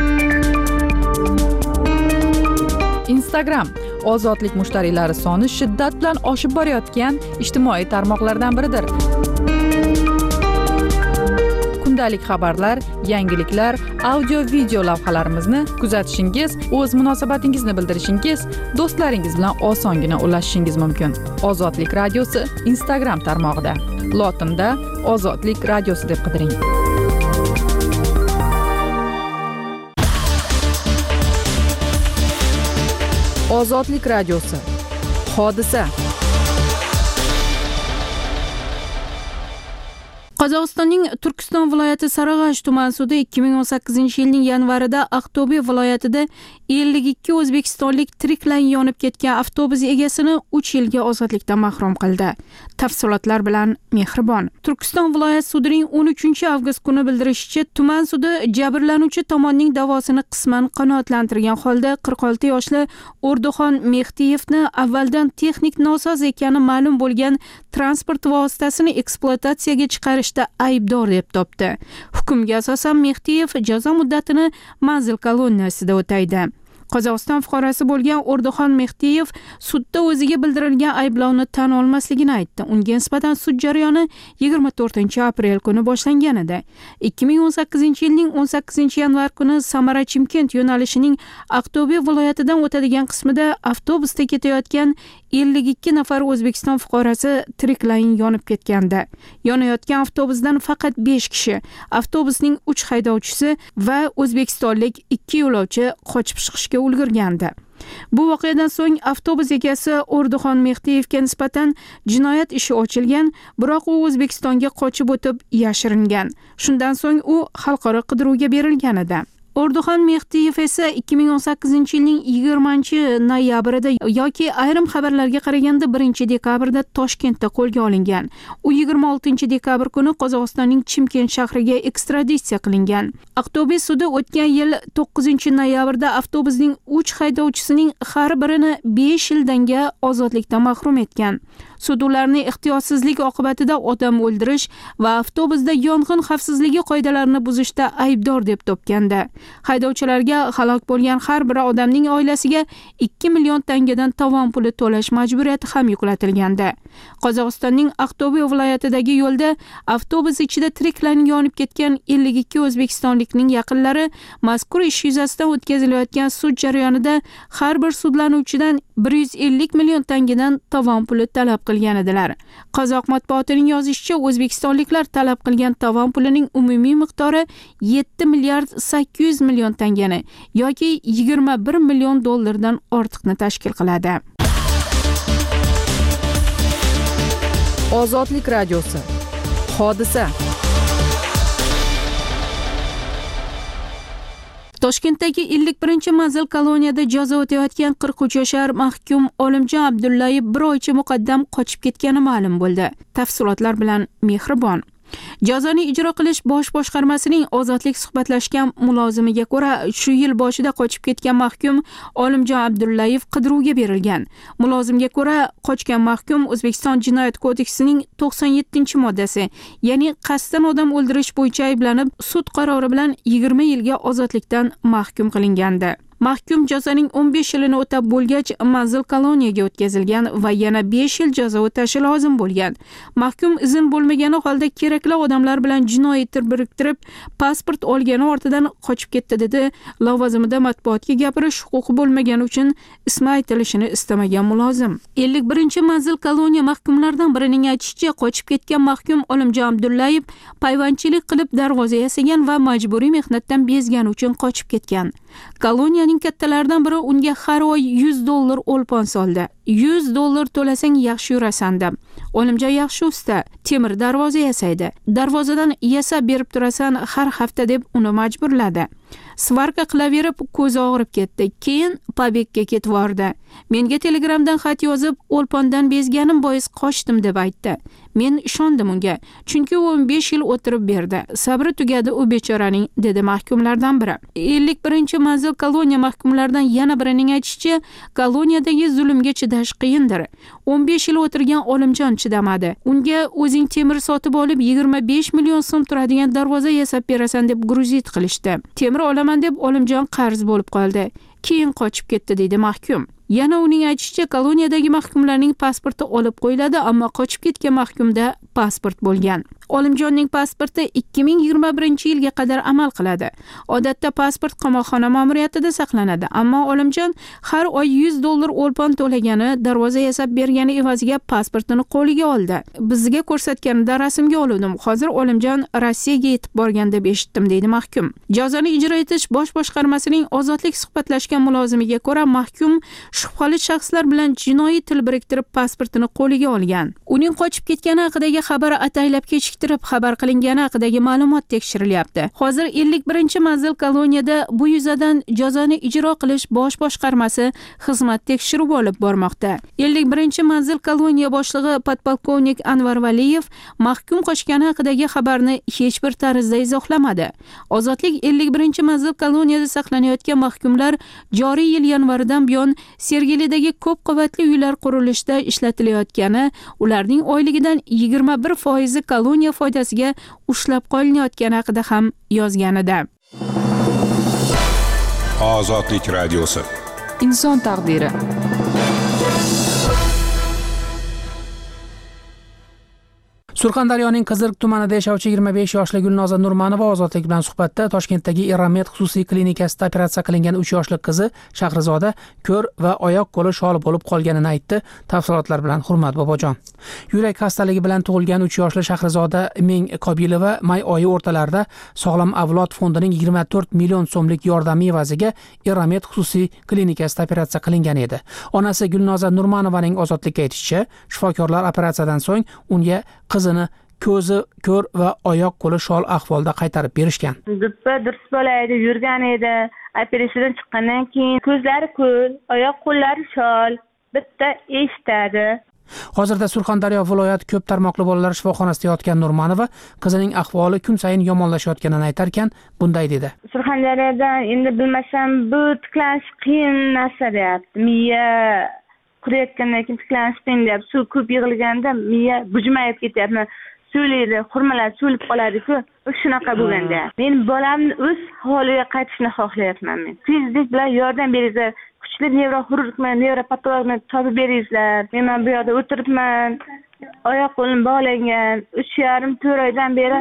Instagram ozodlik mushtariylari soni shiddat bilan oshib borayotgan ijtimoiy tarmoqlardan biridir. Kundalik xabarlar, yangiliklar, audio-video lavhalarimizni kuzatishingiz, o'z munosabatingizni bildirishingiz, do'stlaringiz bilan osongina ulashishingiz mumkin. Ozodlik radiosi Instagram tarmog'ida. Lotinda Ozodlik radiosi deb qidiring. Ozodlik radiosi. Hodisa. Qozog'istonning Turkiston viloyati Sarag'ash tuman sudi 2018-yilning yanvarida Aqto'be viloyatida 52 o'zbekistonlik tiriklayin yonib ketgan avtobus egasini 3 yilga ozodlikdan mahrum qildi. Tafsilotlar bilan Mehribon. Turkiston viloyat sudining 13 avgust kuni bildirishicha, tuman sudi jabrlanuvchi tomonning da'vosini qisman qanoatlantirgan holda 46 yoshli O'rduxon Mehdiyevni avvaldan texnik nosoz ekani ma'lum bo'lgan transport vositasini ekspluatatsiyaga chiqarishda aybdor deb topdi. Hukmga asosan Mehdiyev jazo muddatini manzil koloniyasida o'taydi. Qozog'iston fuqarosi bo'lgan O'rduxon Mehdiyev sudda o'ziga bildirilgan ayblovni tan olmasligini aytdi. Unga nisbatan sud jarayoni 24-aprel kuni boshlangan edi. 2018-yilning 18-yanvar kuni Samara-Chimkent yo'nalishining Aqto'be viloyatidan o'tadigan qismida avtobusda ketayotgan 52 nafar O'zbekiston fuqarosi tiriklayin yonib ketgandi. Yonayotgan avtobusdan faqat 5 kishi, avtobusning 3 haydovchisi va o'zbekistonlik 2 yo'lovchi qochib chiqishga ulgurgandi. Bu voqeadan so'ng avtobus egasi O'rduxon Mehdiyevga nisbatan jinoyat ishi ochilgan, biroq u O'zbekistonga qochib o'tib yashiringan. Shundan so'ng u xalqaro qidiruvga berilgan edi. O'rduxon Mehdiyev esa 2018-yilning 20-noyabrida yoki ayrim xabarlarga qaraganda 1-dekabrda Toshkentda qo'lga olingan. U 26-dekabr kuni Qozog'istonning Chimkent shahriga ekstraditsiya qilingan. Aqto'be sudi o'tgan yil 9-noyabrda avtobusning 3 haydovchisining har birini 5 yildanga ozodlikdan mahrum etgan. Sud ularni ehtiyotsizlik oqibatida odam o'ldirish va avtobusda yong'in xavfsizligi qoidalarini buzishda aybdor deb topgandi. Haydovchilarga halok bo'lgan har bir odamning oilasiga 2 million tangadan tovon puli to'lash majburiyati ham yuklatilgandi. Qozog'istonning Aqto'be viloyatidagi yo'lda avtobus ichida tiriklayin yonib ketgan 52 o'zbekistonlikning yaqinlari mazkur ish yuzasidan o'tkazilayotgan sud jarayonida har bir sudlanuvchidan 150 million tangadan tovon puli talab qilgan edilar. Qozoq matbuotining yozishicha, o'zbekistonliklar talab qilgan tovon pulining umumiy miqdori 7 milliard 800 million tangani yoki 21 million dollardan ortiqni tashkil qiladi. Ozodlik radiosi. Hodisa. Toshkentdagi 51-manzil koloniyada jazo o'tayotgan 43 yoshar mahkum Olimjon Abdullayev bir oycha muqaddam qochib ketgani ma'lum bo'ldi. Tafsilotlar bilan Mehribon. Jazoni ijro qilish bosh boshqarmasining ozodlik suhbatlashgan mulozimiga ko'ra, shu yil boshida qochib ketgan mahkum Olimjon Abdullayev qidiruvga berilgan. Mulozimga ko'ra, qochgan mahkum O'zbekiston Jinoyat kodeksining 97-moddasi, ya'ni qasddan odam o'ldirish bo'yicha ayblanib, sud qarori bilan 20 yilga ozodlikdan mahkum qilingandi. Mahkum jazoning 15 yilini o'tab bo'lgach, manzil koloniyaga o'tkazilgan va yana 5 yil jazo o'tashi lozim bo'lgan. Mahkum izn bo'lmagani holda kerakli odamlar bilan jinoiy tir biriktirib, pasport olgani ortidan qochib ketdi dedi. Lavozimida matbuotga gapirish huquqi bo'lmagani uchun ismi aytilishini istamagan mulozim. 51-manzil koloniya mahkumlaridan birining aytishicha, qochib ketgan mahkum Olimjon Abdullayev payvandchilik qilib darvoza yasagan va majburiy mehnatdan bezgani uchun qochib ketgan. Koloniyaning kattalaridan biri unga har oy $100 o'lpon soldi. $100 to'lasang yaxshi yurasan deb. Olimjon yaxshi usta, temir darvoza yasaydi. Darvozadan yasab berib turasan har hafta deb uni majburladi. Svarka qilaverib ko'zi og'rib ketdi. Keyin pobegga ketib bordi. Menga telegramdan xat yozib, o'lpondan bezganim bois qochdim deb aytdi. Men ishondim unga, chunki u 15 yil o'tirib berdi. Sabri tugadi u bechoraning, dedi mahkumlardan biri. 51-manzil koloniya mahkumlaridan yana birining aytishicha, koloniyadagi zulmga chidash qiyindir. 15 yil o'tirgan Olimjon chidamadi. Unga o'zing temir sotib olib 25 million so'm turadigan darvoza yasab berasan deb gruzit qilishdi. Temir olaman deb Olimjon qarz bo'lib qoldi. keyin qochib ketdi deydi mahkum. Yana uning aytishicha, koloniyadagi mahkumlarning pasporti olib qo'yiladi, ammo qochib ketgan mahkumda pasport bo'lgan. Olimjonning pasporti 2021-yilga qadar amal qiladi. Odatda pasport qamoqxona ma'muriyatida saqlanadi, ammo Olimjon har oy $100 o'lpon to'lagani, darvoza yasab bergani evaziga pasportini qo'liga oldi. Bizga ko'rsatganida rasmga oldim. Hozir Olimjon Rossiyaga yetib borgan deb eshitdim, deydi mahkum. Jazoni ijro etish bosh boshqarmasining ozodlik suhbatlashgan mulozimiga ko'ra, mahkum shubhali shaxslar bilan jinoiy til biriktirib pasportini qo'liga olgan. Uning qochib ketgani haqidagi xabar ataylab kechiktirib xabar qilingani haqidagi ma'lumot tekshirilyapti. Hozir 51-manzil koloniyada bu yuzadan jazoni ijro qilish bosh boshqarmasi xizmat tekshiruv olib bormoqda. 51-manzil koloniya boshlig'i podpolkovnik Anvar Valiyev mahkum qochgani haqidagi xabarni hech bir tarzda izohlamadi. Ozodlik 51-manzil koloniyada saqlanayotgan mahkumlar joriy yil yanvaridan buyon Sergelidagi ko'p qavatli uylar qurilishida ishlatilayotgani, ularning oyligidan 21% koloniya foydasiga ushlab qolinayotgani haqida ham yozgan edi. Ozodlik radiosi. Inson taqdiri. Surxondaryoning Qiziriq tumanida yashovchi 25 yoshli Gulnoza Nurmanova Ozodlik bilan suhbatda Toshkentdagi Eramet xususiy klinikasida operatsiya qilingan 3 yoshli qizi Shahrizoda ko'r va oyoq qo'li shol bo'lib qolganini aytdi. Tafsilotlar bilan Hurmat Bobojon. Yurak xastaligi bilan tug'ilgan 3 yoshli Shahrizoda Ming Qobilova may oyi o'rtalarida Sog'lom avlod fondining 24 million so'mlik yordami evaziga Eramet xususiy klinikasida operatsiya qilingan edi. Onasi Gulnoza Nurmanovaning Ozodlikka aytishicha, shifokorlar operatsiyadan so'ng unga qizini ko'zi ko'r va oyoq qo'li shol ahvolda qaytarib berishgan. Duppa durs bo'laydi, yurgan edi. Operatsiyadan chiqqandan keyin ko'zlari ko'r, oyoq qo'llari shol, bitta eshitadi. Hozirda Surxondaryo viloyat ko'p tarmoqli bolalar shifoxonasida yotgan Nurmanova qizining ahvoli kun sayin yomonlashayotganini aytarkan, bunday dedi. Surxondaryoda endi bilmasam bu tiklanish qiyin narsa deyapti. Miya kurayotgandan keyin tiklanish qiyin deyapti. Suv ko'p yig'ilganda miya bujmayib ketyapti. So'laydi, xurmalar so'lib qoladi-ku, shunaqa bo'lganda. Men bolamni o'z holiga qaytishni xohlayapman men. Tezlik bilan yordam beringlar. Kuchli nevroxirurgni, nevropatologni topib beringlar. Men bu yerda o'tiribman. Oyoq qo'lim bog'langan. 3,5-4 oydan beri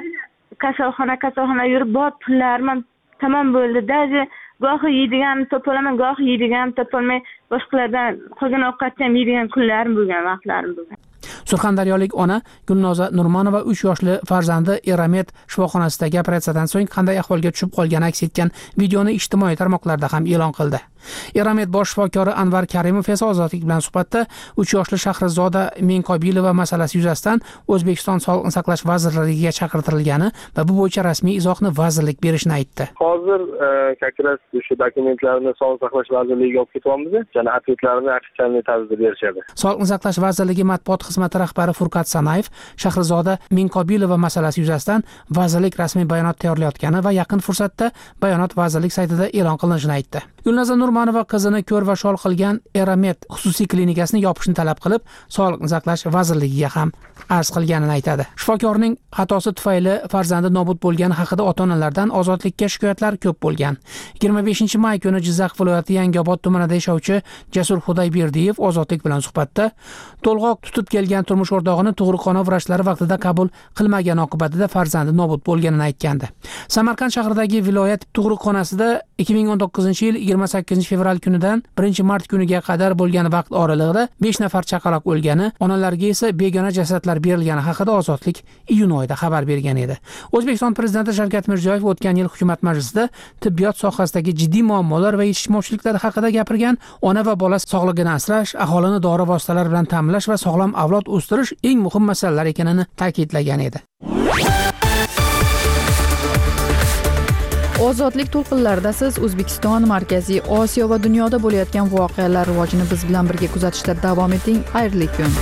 kasalxona yurib, bor pullarim tamom bo'ldi. Даже gohi yeydiganimni topolaman, gohi yeydiganimni topolmay, boshqalardan qolgan ovqatni ham yeydigan kunlarim bo'lgan, vaqtlarim bo'lgan. Surxondaryolik ona Gulnoza Nurmanova 3 yoshli farzandi Eramet shifoxonasidagi operatsiyadan so'ng qanday ahvolga tushib qolgani aks etgan videoni ijtimoiy tarmoqlarda ham e'lon qildi. Eramet bosh shifokori Anvar Karimov esa Ozodlik bilan suhbatda 3 yoshli Shahrizoda Ming Qobilova masalasi yuzasidan O'zbekiston Sog'liqni saqlash vazirligiga chaqirtirilgani va bu bo'yicha rasmiy izohni vazirlik berishini aytdi. Hozir kakras shu dokumentlarni Sog'liqni saqlash vazirligiga olib ketyapmiz. Yana atletlarni ofitsial tarzda berishadi. Sog'liqni saqlash vazirligi matbuot xizmati rahbari Furqat Sanayev Shahrizoda Ming Qobilova masalasi yuzasidan vazirlik rasmiy bayonot tayyorlayotgani va yaqin fursatda bayonot vazirlik saytida e'lon qilinishini aytdi. Gulnoza Nurmanova qizini ko'r va shol qilgan Eramet xususiy klinikasini yopishni talab qilib, Sog'liqni saqlash vazirligiga ham arz qilganini aytadi. Shifokorning xatosi tufayli farzandi nobud bo'lgani haqida ota-onalardan Ozodlikka shikoyatlar ko'p bo'lgan. 25-may kuni Jizzax viloyati Yangiobod tumanida yashovchi Jasur Xudayberdiyev Ozodlik bilan suhbatda to'lg'oq tutib kelgan turmush o'rtog'ini tug'ruqxona vrachlari vaqtida qabul qilmagan oqibatida farzandi nobud bo'lganini aytgandi. Samarqand shahridagi viloyat tug'ruqxonasida 2019-yil 28 fevral kunidan 1 mart kuniga qadar bo'lgan vaqt oralig'ida 5 nafar chaqaloq o'lgani, onalarga esa begona jasadlar berilgani haqida Ozodlik iyun oyida xabar bergan edi. O'zbekiston prezidenti Shavkat Mirziyoyev o'tgan yil hukumat majlisida tibbiyot sohasidagi jiddiy muammolar va yetishmovchiliklar haqida gapirgan, ona va bola sog'ligini asrash, aholini dori vositalari bilan ta'minlash va sog'lom avlod o'stirish eng muhim masalalar ekanini ta'kidlagan edi. Ozodlik to'lqinlarida siz O'zbekiston, Markaziy Osiyo va dunyoda bo'layotgan voqealar rivojini biz bilan birga kuzatishda davom eting. Xayrli kun.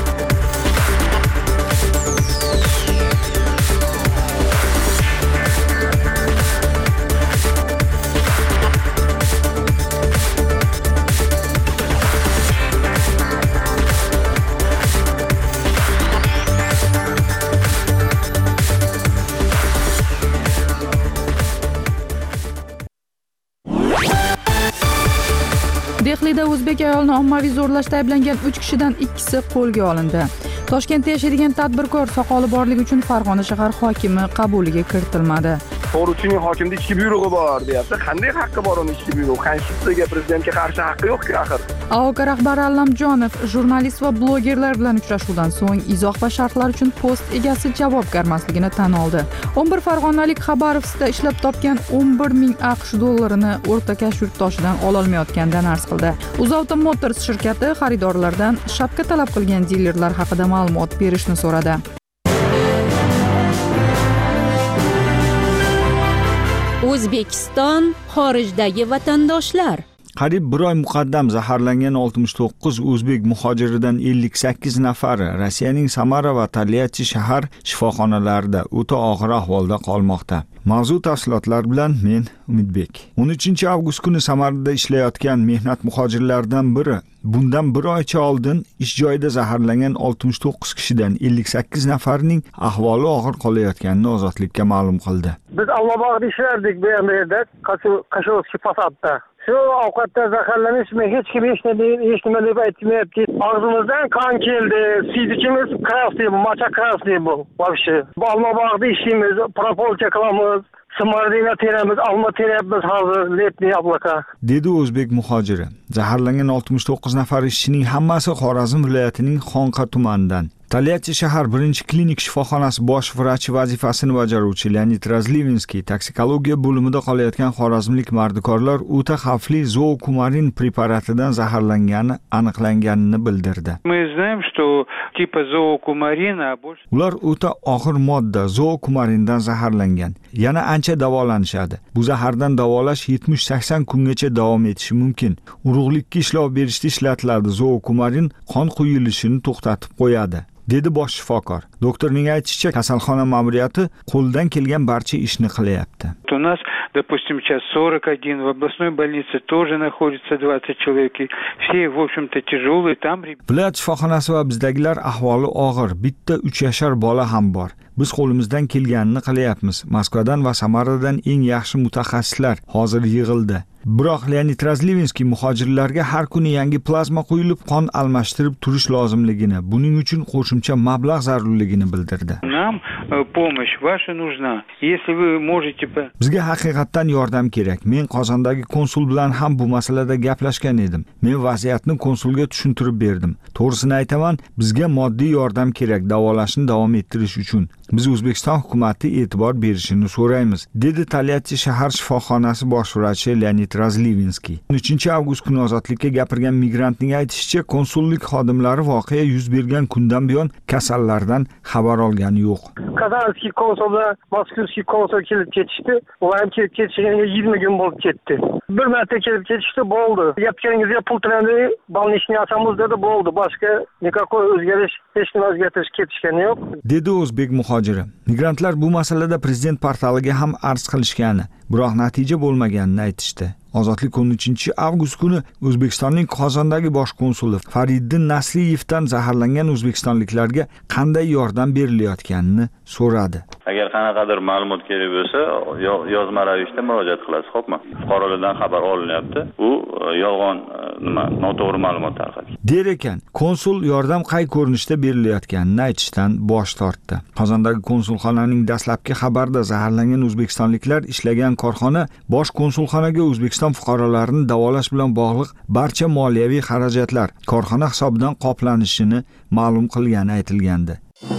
Dehlida o'zbek ayolini ommaviy zo'rlashda ayblangan 3 kishidan 2si qo'lga olindi. Toshkentda yashaydigan tadbirkor soqoli borligi uchun Farg'ona shahar hokimi qabuliga kiritilmadi. To'g'richining hokimda ichki buyrug'i bor, deyapti. Qanday haqqi bor uning ichki buyrug'i? Konstitutsiyaga, prezidentga qarshi haqqi yo'q-ku axir. AOK rahbari Allamjonov jurnalist va blogerlar bilan uchrashuvdan so'ng izoh va sharhlar uchun post egasi javobgarmasligini tan oldi. 11 farg'onalik Xabarovskda ishlab topgan 11 ming AQSh dollarini o'rtakash yurtdoshidan ololmayotganidan arz qildi. UzAuto Motors shirkati xaridorlardan shapka talab qilgan dilerlar haqida ma'lumot berishni so'radi. O'zbekiston xorijdagi vatandoshlar. Qariyb 1 oy muqaddam zaharlangan 69 o'zbek muhojiridan 58 nafari Rossiyaning Samara va Tolyachi shahar shifoxonalarida o'ta og'ir ahvolda qolmoqda. Mavzu tafsilotlar bilan men Umidbek. 13 avgust kuni Samarada ishlayotgan mehnat muhojirlaridan biri bundan 1 oycha oldin ish joyida zaharlangan 69 kishidan 58 nafarining ahvoli og'ir qolayotganini ozodlikka ma'lum qildi. Biz Almabog'da ishlardik bu yerda, Qashqadaryo Fasadda. Shu ovqatda zaharlanishmi hech kim hech nima deb aytmayapti. Og'zimizdan qon keldi. Siydichimiz krasniy, macha krasniy bu. Вообще. Almabog'da ishlaymiz, propolka qilamiz. Smardina teramiz, olma teryapmiz hozir letniy yablaka. Dedi o'zbek muhojiri. Zaharlangan 69 nafar ishchining hammasi Xorazm viloyatining Xonqa tumanidan. Tolyachi shahar 1-klinik shifoxonasi bosh vrachi vazifasini bajaruvchi Leonid Razlivinskiy toksikologiya bo'limida qolayotgan xorazmlik mardikorlar o'ta xavfli zookumarin preparatidan zaharlangani aniqlanganini bildirdi. Ular o'ta og'ir modda zookumarindan zaharlangan. Yana ancha davolanishadi. Bu zahardan davolash 70-80 kungacha davom etishi mumkin. Urug'likka ishlov berishda ishlatiladi. Zookumarin qon quyilishini to'xtatib qo'yadi, dedi bosh shifokor. Doktorning aytishicha, kasalxona ma'muriyati qo'ldan kelgan barcha ishni qilyapti. У нас, допустим, сейчас 41, в областной больнице тоже находится 20 человек. Все, в общем-то, тяжелые. Там Viloyat shifoxonasi va bizdagilar ahvoli og'ir. Bitta 3 yashar bola ham bor. Biz qo'limizdan kelganini qilyapmiz. Moskvadan va Samaradan eng yaxshi mutaxassislar hozir yig'ildi. Biroq Leonid Razlivinskiy muhojirlarga har kuni yangi plazma quyilib qon almashtirib turish lozimligini, buning uchun qo'shimcha mablag' zarurligini bildirdi. Нам помощь ваша нужна. Если вы можете... Bizga haqiqatdan yordam kerak. Men Qozondagi konsul bilan ham bu masalada gaplashgan edim. Men vaziyatni konsulga tushuntirib berdim. To'g'risini aytaman, bizga moddiy yordam kerak davolashni davom ettirish uchun. Biz O'zbekiston hukumati e'tibor berishini so'raymiz, dedi Tolyachi shahar shifoxonasi bosh vrachi Leonid Razlivinskiy. 13 avgust kuni ozodlikka gapirgan migrantning aytishicha, konsullik xodimlari voqea yuz bergan kundan buyon kasallardan xabar olgani yo'q. Kazanskiy konsulda Moskvskiy konsul kelib ketishdi. Ular ham kelib ketishiga 20 kun bo'lib ketdi. Bir marta kelib ketishdi, bo'ldi. Yapganingizga pul to'landi, bolnichniy ochamiz dedi, bo'ldi. Boshqa nikakoy o'zgarish, hech nima o'zgartirish ketishgani yo'q, dedi o'zbek muhojiri. Migrantlar bu masalada prezident portaliga ham arz qilishgani, biroq natija bo'lmaganini aytishdi. Ozodlik 13 avgust kuni O'zbekistonning Qozondagi bosh konsuli Fariddin Nasriyevdan zaharlangan o'zbekistonliklarga qanday yordam berilayotganini so'radi. Agar qanaqadir ma'lumot kerak bo'lsa, yozma ravishda murojaat qilasiz, xo'pmi? Fuqarolardan xabar olinyapti. U yolg'on noto'g'ri ma'lumot tarqatgan. Der ekan, konsul yordam qay ko'rinishda berilayotganini aytishdan bosh tortdi. Qozondagi konsulxonaning dastlabki xabarda zaharlangan o'zbekistonliklar ishlagan korxona bosh konsulxonaga O'zbekiston fuqarolarini davolash bilan bog'liq barcha moliyaviy xarajatlar korxona hisobidan qoplanishini ma'lum qilgani aytilgandi.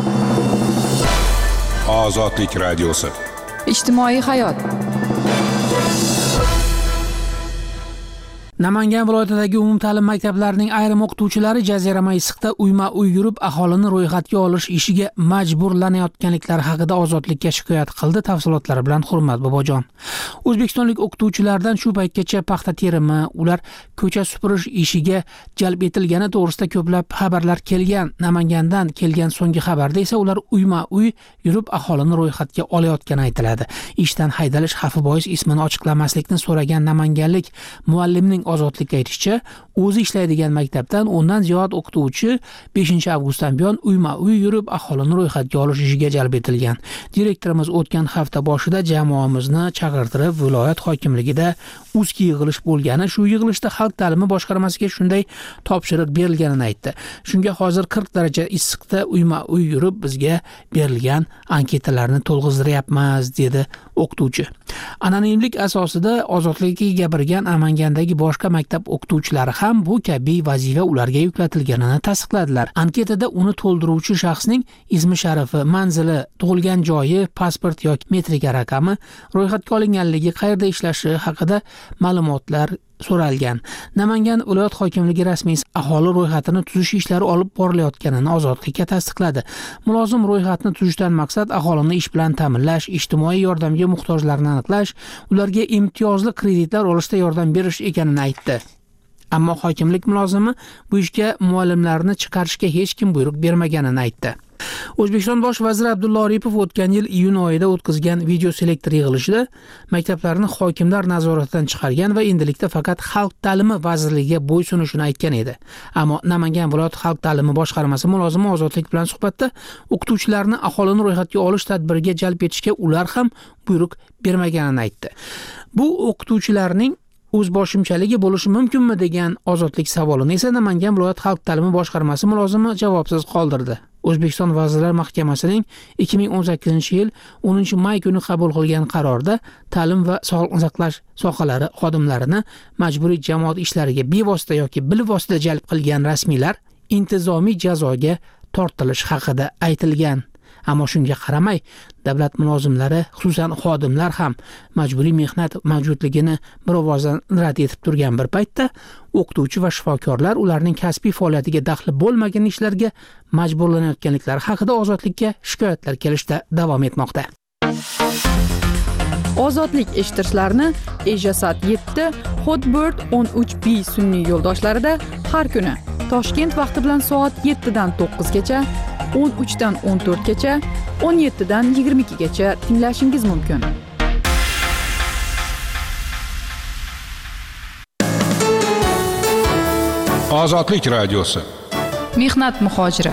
Ozodlik radiosi. Ijtimoiy hayot. Namangan viloyatidagi umumta'lim maktablarining ayrim o'qituvchilari jazirama issiqda uyma-uy yurib aholini ro'yxatga olish ishiga majburlanayotganliklari haqida ozodlikka shikoyat qildi. Tafsilotlari bilan Hurmat Bobojon. O'zbekistonlik o'qituvchilardan shu paytgacha paxta terimi, ular ko'cha supurish ishiga jalb etilgani to'g'risida ko'plab xabarlar kelgan. Namangandan kelgan so'nggi xabarda esa ular uyma-uy yurib aholini ro'yxatga olayotgani aytiladi. Ishdan haydalish xavfi bois ismini ochiqlamaslikni so'ragan namanganlik muallimning Ozodlikka aytishicha, o'zi ishlaydigan maktabdan o'ndan ziyod o'qituvchi 5-avgustdan buyon uyma-uy yurib aholini ro'yxatga olish ishiga jalb etilgan. Direktorimiz o'tgan hafta boshida jamoamizni chaqirtirib, viloyat hokimligida uzki yig'ilish bo'lgani, shu yig'ilishda xalq ta'limi boshqarmasiga shunday topshiriq berilganini aytdi. Shunga hozir 40 daraja issiqda uyma-uy yurib bizga berilgan anketalarni to'lg'izdiryapmiz, dedi o'qituvchi. Anonimlik asosida ozodlikka gapirgan Namangandagi boshqa maktab o'qituvchilari ham bu kabi vazifa ularga yuklatilganini tasdiqladilar. Anketada uni to'ldiruvchi shaxsning ismi sharifi, manzili, tug'ilgan joyi, pasport yoki metrika raqami, ro'yxatga olinganligi, qayerda ishlashi haqida ma'lumotlar so'ralgan. Namangan viloyat hokimligi rasmiy aholi ro'yxatini tuzish ishlari olib borilayotganini Ozodlikka tasdiqladi. Mulozim ro'yxatni tuzishdan maqsad aholini ish bilan ta'minlash, ijtimoiy yordamga muhtojlarni aniqlash, ularga imtiyozli kreditlar olishda yordam berish ekanini aytdi. Ammo hokimlik mulozimi bu ishga muallimlarni chiqarishga hech kim buyruq bermaganini aytdi. O'zbekiston bosh vaziri Abdulla Aripov o'tgan yil iyun oyida o'tkazgan video selektor yig'ilishida maktablarni hokimlar nazoratidan chiqargan va endilikda faqat Xalq ta'limi vazirligiga bo'ysunishini aytgan edi. Ammo Namangan viloyat xalq ta'limi boshqarmasi mulozimi Ozodlik bilan suhbatda o'qituvchilarni aholini ro'yxatga olish tadbiriga jalb etishga ular ham buyruq bermaganini aytdi. Bu o'qituvchilarning o'zboshimchaligi bo'lishi mumkinmi degan Ozodlik savolini esa Namangan viloyat xalq ta'limi boshqarmasi mulozimi javobsiz qoldirdi. O'zbekiston Vazirlar Mahkamasining 2018-yil 10-may kuni qabul qilgan qarorda ta'lim va sog'liqni saqlash sohalari xodimlarini majburiy jamoat ishlariga bevosita yoki bilvosita jalb qilgan rasmiylar intizomiy jazoga tortilish haqida aytilgan. Ammo shunga qaramay, davlat mulozimlari, xususan xodimlar ham majburiy mehnat mavjudligini bir ovozdan rad etib turgan bir paytda o'qituvchi va shifokorlar ularning kasbiy faoliyatiga daxli bo'lmagan ishlarga majburlanayotganliklari haqida Ozodlikka shikoyatlar kelishda davom etmoqda. Ozodlik eshittirishlarni Ejasat 7, Hotbird 13B sun'iy yo'ldoshlarida har kuni Toshkent vaqti bilan soat 7 dan 9 gacha, 13 dan 14 gacha, 17 dan 22 gacha tinglashingiz mumkin. Ozodlik radiosi. Mehnat muhojiri.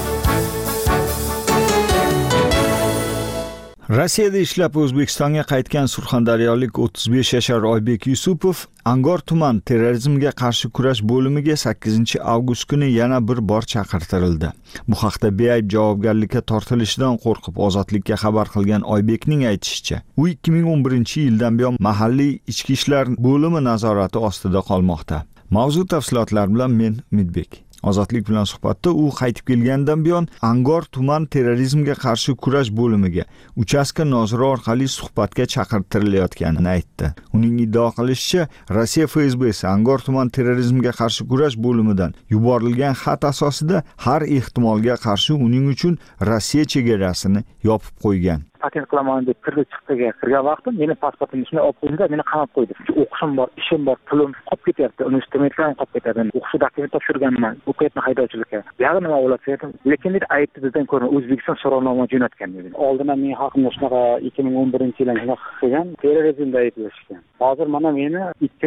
Rossiyada ishlab O'zbekistonga qaytgan surxondaryolik 35 yashar Oybek Yusupov Angor tuman terrorizmga qarshi kurash bo'limiga 8-avgust kuni yana bir bor chaqirtirildi. Bu haqda beayb javobgarlikka tortilishidan qo'rqib Ozodlikka xabar qilgan Oybekning aytishicha, u 2011-yildan buyon mahalliy ichki ishlar bo'limi nazorati ostida qolmoqda. Mavzu tafsilotlar bilan men Umidbek. Ozodlik bilan suhbatda u qaytib kelgandan buyon Angor tuman terrorizmga qarshi kurash bo'limiga uchastka noziri orqali suhbatga chaqirtirilayotganini aytdi. Uning iddao qilishicha, Rossiya FSBsi Angor tuman terrorizmga qarshi kurash bo'limidan yuborilgan xat asosida har ehtimolga qarshi uning uchun Rossiya chegarasini yopib qo'ygan. Patent qilaman deb kirgan vaqtim meni pasportimni shunday olib qo'ydi, meni qamab qo'ydi. O'qishim bor, ishim bor, pulim qolib ketyapti, universitetdan qolib ketadi. O'qish dokument topshirganman, o'qiyapman haydovchilikka. Buyog'i nima bo'ladi dedim. Lekin deb aytdi bizdan ko'ra O'zbekiston so'rovnoma jo'natgan dedi. Oldindan men haqimda shunaqa 2011-yilda shunaqa qilgan, terrorizmda ayblashgan. Hozir mana meni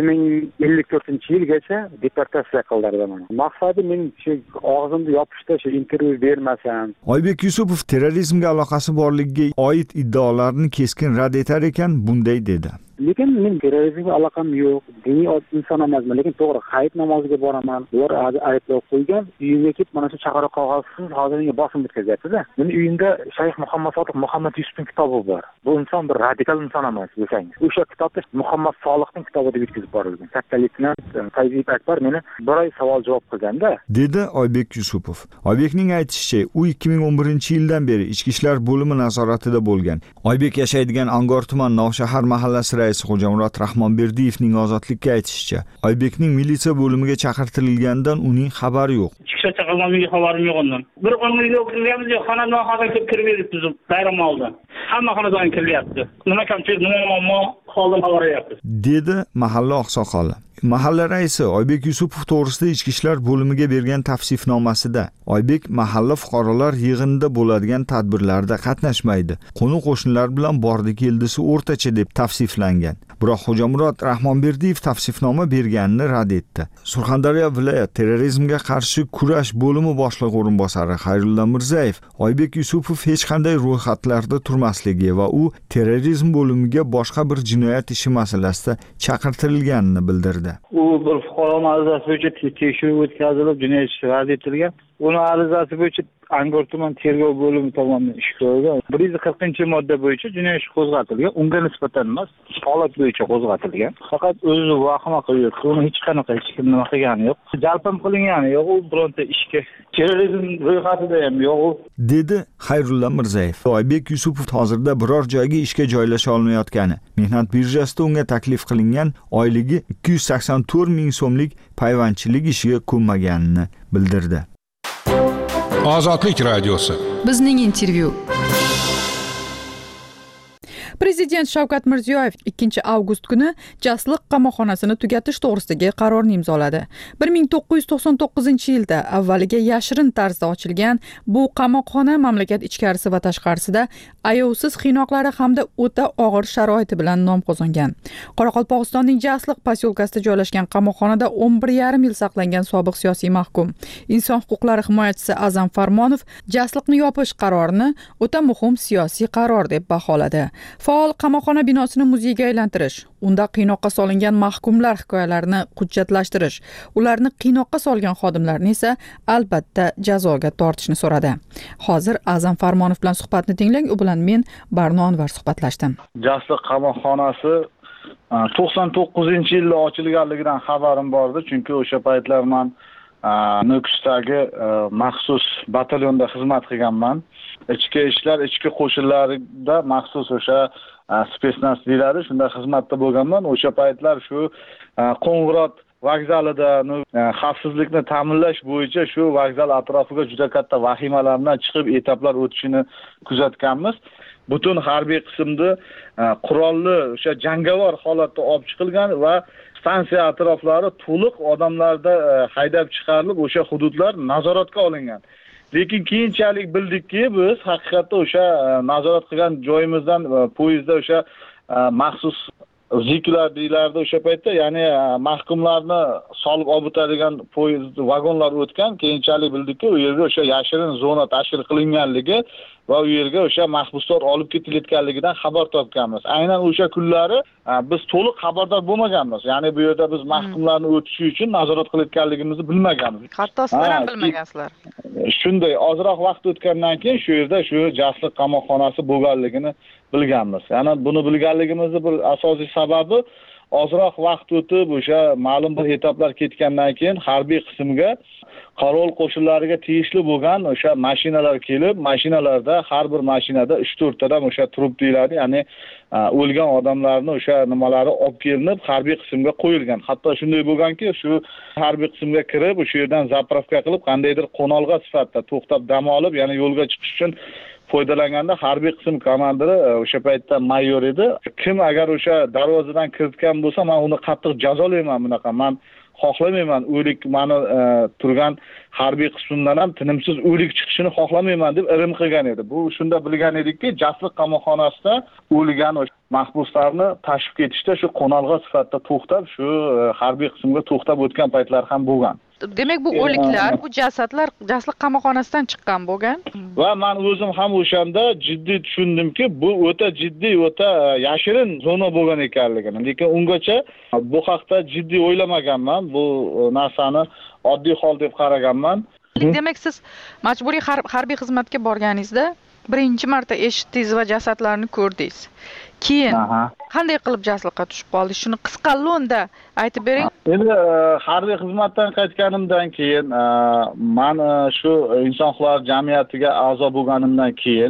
2054-yilgacha deportatsiya qildilar mana. Maqsadi men shu og'zimni yopishda shu intervyu bermasam. Oybek Yusupov terrorizmga aloqasi borligiga oid iddaolarni keskin rad etar ekan, bunday dedi. Lekin men terrorizmga aloqam yo'q, diniy inson emasman, lekin to'g'ri hayit namoziga boraman. Ular ayblab qo'ygan, uyimga ketib mana shu chaqiriq qog'ozsiz hozir menga bosim o'tkazyapti-da. Meni uyimda Shayx Muhammad Sodiq Muhammad Yusufning kitobi bor. Bu inson bir radikal inson emas desangiz. O'sha kitobda Muhammad Soliqning kitobi deb yetkazib borilgan. Katta leytenant Fayzib Akbar meni bir oy savol javob qilganda, dedi Oybek Yusupov. Oybekning aytishicha, u 2011-yildan beri ichki ishlar bo'limi nazoratida bo'lgan. Oybek yashaydigan Angor tuman Novshahar mahallasi raisi Xo'jamurod Rahmonberdiyevning Ozodlikka aytishicha, Oybekning militsiya bo'limiga chaqirtirilgandan uning xabari yo'q. Chiqishga chaqirganimga xabarim yo'q undan. Bir o'rniga kirganmiz, xonadon hozir kirib beribmiz bayram oldi. Hamma xonadon kiryapti. Nima kamchilik, nima muammo, holdan xabar beryapti, dedi mahalla oqsoqoli. Mahalla raisi Oybek Yusupov to'g'risida Ichki ishlar bo'limiga bergan tavsifnomasida Oybek mahalla fuqarolar yig'inida bo'ladigan tadbirlarda qatnashmaydi. Qo'ni-qo'shnilar bilan bordi-keldisi o'rtacha deb tavsiflangan. Biroq Xo'jamurod Rahmonberdiyev tavsifnoma berganini rad etdi. Surxondaryo viloyat terrorizmga qarshi kurash bo'limi boshlig'i o'rinbosari Xayrulla Mirzayev Oybek Yusupov hech qanday ro'yxatlarda turmasligi va u terrorizm bo'limiga boshqa bir jinoyat ishi masalasida chaqirtirilganini bildirdi. U bir fuqaro arizasi bo'yicha tekshiruv o'tkazilib, jinoyat ishi rad etilgan. Uni arizasi bo'yicha Angor tuman tergov bo'limi tomonidan ish qo'zg'atilgan. 140-modda bo'yicha jinoyat ishi qo'zg'atilgan. Unga nisbatan emas, holat bo'yicha qo'zg'atilgan. Faqat o'zi vahima qilib, uni hech qanaqa hech kim nima qilgani yo'q. Jalb ham qilingani yo'q, u bironta ishga terrorizm ro'yxatida ham yo'q u. Dedi Xayrulla Mirzayev. Oybek Yusupov hozirda biror joyga ishga joylasha olmayotgani, mehnat birjasida unga taklif qilingan oyligi 284 ming so'mlik payvandchilik ishiga ko'nmaganini bildirdi. Ozodlik radiosi. Bizning intervyu. Prezident Shavkat Mirziyoyev 2-avgust kuni Jasliq qamoqxonasini tugatish to'g'risidagi qarorni imzoladi. 1999-yilda avvaliga yashirin tarzda ochilgan bu qamoqxona mamlakat ichkarisi va tashqarisida ayovsiz qiynoqlari hamda o'ta og'ir sharoiti bilan nom qozongan. Qoraqalpog'istonning Jasliq posyolkasida joylashgan qamoqxonada 11,5 yil saqlangan sobiq siyosiy mahkum inson huquqlari himoyachisi Azam Farmonov Jasliqni yopish qarorini o'ta muhim siyosiy qaror deb baholadi. Faol qamoqxona binosini muzeyga aylantirish, unda qiynoqqa solingan mahkumlar hikoyalarini hujjatlashtirish, ularni qiynoqqa solgan xodimlarni esa albatta jazoga tortishni so'radi. Hozir Azam Farmonov bilan suhbatni tinglang, u bilan men Barno Anvar suhbatlashdim. Jasliq qamoqxonasi 99-yilda ochilganligidan xabarim bordi, chunki o'sha paytlar men Nukusdagi maxsus batalyonda xizmat qilganman. Ichki ishlar, ichki qo'shinlarida maxsus o'sha spetsnaz deyiladi, shunda xizmatda bo'lganman. O'sha paytlar shu Qo'ng'irot vokzalida xavfsizlikni ta'minlash bo'yicha shu vokzal atrofiga juda katta vahimalardan chiqib etaplar o'tishini kuzatganmiz. Butun harbiy qismda qurolli o'sha jangovar holatda olib chiqilgan va stansiya atroflari to'liq odamlarda haydab chiqarilib, o'sha hududlar nazoratga olingan. Lekin keyinchalik bildikki, biz haqiqatda o'sha nazorat qilgan joyimizdan poyezdda o'sha maxsus ziklar deyiladi o'sha paytda, ya'ni mahkumlarni solib olib o'tadigan poyezd vagonlar o'tgan. Keyinchalik bildikki, u yerga o'sha yashirin zona tashkil qilinganligi va u yerga o'sha mahbuslar olib ketilayotganligidan xabar topganmiz. Aynan o'sha kunlari biz to'liq xabardor bo'lmaganmiz. Ya'ni bu yerda biz mahkumlarni o'tishi uchun nazorat qilayotganligimizni bilmaganmiz. Hatto sizlar ham bilmagansizlar. Shunday ozroq vaqt o'tgandan keyin shu yerda shu Jasliq qamoqxonasi bo'lganligini bilganmiz. Ya'ni buni bilganligimizning bir asosiy sababi ozroq vaqt o'tib o'sha ma'lum bir etaplar ketgandan keyin harbiy qismga qarovul qo'shinlariga tegishli bo'lgan o'sha mashinalar kelib, mashinalarda har bir mashinada 3-4 tadan o'sha trup deyiladi, ya'ni o'lgan odamlarni o'sha nimalari olib kelinib harbiy qismga qo'yilgan. Hatto shunday bo'lganki, shu harbiy qismga kirib, o'sha yerdan zapravka qilib, qandaydir qo'nalg'a sifatida to'xtab dam olib, ya'ni yo'lga chiqish uchun foydalanganda harbiy qism komandiri o'sha paytda mayor edi. Kim agar o'sha darvozadan kiritgan bo'lsa, men uni qattiq jazolayman bunaqa. Men xohlamayman o'lik meni turgan harbiy qismdan ham tinimsiz o'lik chiqishini xohlamayman deb irim qilgan edi. Bu shunda bilgan edikki, Jasliq qamoqxonasida o'lgan mahbuslarni tashib ketishda shu qo'nalg'a sifatida to'xtab, shu harbiy qismga to'xtab o'tgan paytlar ham bo'lgan. Demak, bu o'liklar, bu jasadlar Jasliq qamoqxonasidan chiqqan bo'lgan. Va men o'zim ham o'shanda jiddiy tushundimki, bu o'ta jiddiy, o'ta yashirin zona bo'lgan ekanligini. Lekin ungacha bu haqda jiddiy o'ylamaganman. Bu narsani oddiy hol deb qaraganman. Demak, siz majburiy harbiy xizmatga borganingizda birinchi marta eshitdingiz va jasadlarni ko'rdingiz. Keyin qanday qilib Jasliqqa tushib qoldingiz? Shuni qisqa lo'nda aytib bering. Endi harbiy xizmatdan qaytganimdan keyin, men shu inson huquqlari jamiyatiga a'zo bo'lganimdan keyin,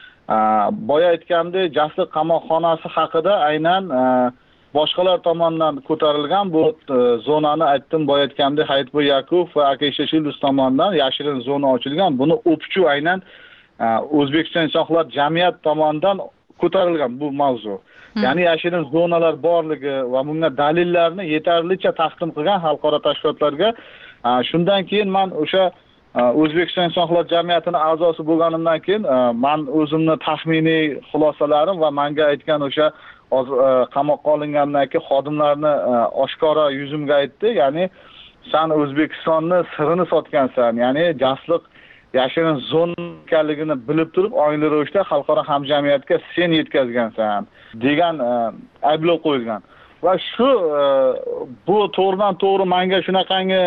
boya aytgandek, Jasliq qamoqxonasi haqida aynan boshqalar tomonidan ko'tarilgan bu zonani aytdim, boya aytgandek, Hayitbo'y Yakov va Akesha Shildus tomonidan yashirin zona ochilgan. Buni o'pchu aynan O'zbekiston inson huquqlari jamiyat tomonidan ko'tarilgan bu mavzu. Ya'ni yashirin zonalar borligi va bunga dalillarni yetarlicha taqdim qilgan xalqaro tashkilotlarga. Shundan keyin men o'sha O'zbekiston Inson huquqlari jamiyatining a'zosi bo'lganimdan keyin men o'zimni taxminiy xulosalarim va menga aytgan o'sha qamoqqa olingandan keyin xodimlarni oshkora yuzimga aytdi. Ya'ni sen O'zbekistonni sirini sotgansan. Ya'ni jasliq yashirin zona ekanligini bilib turib, oyli ravishda xalqaro hamjamiyatga sen yetkazgansan degan ayblov qo'yilgan. Va shu bu to'g'ridan to'g'ri menga shunaqangi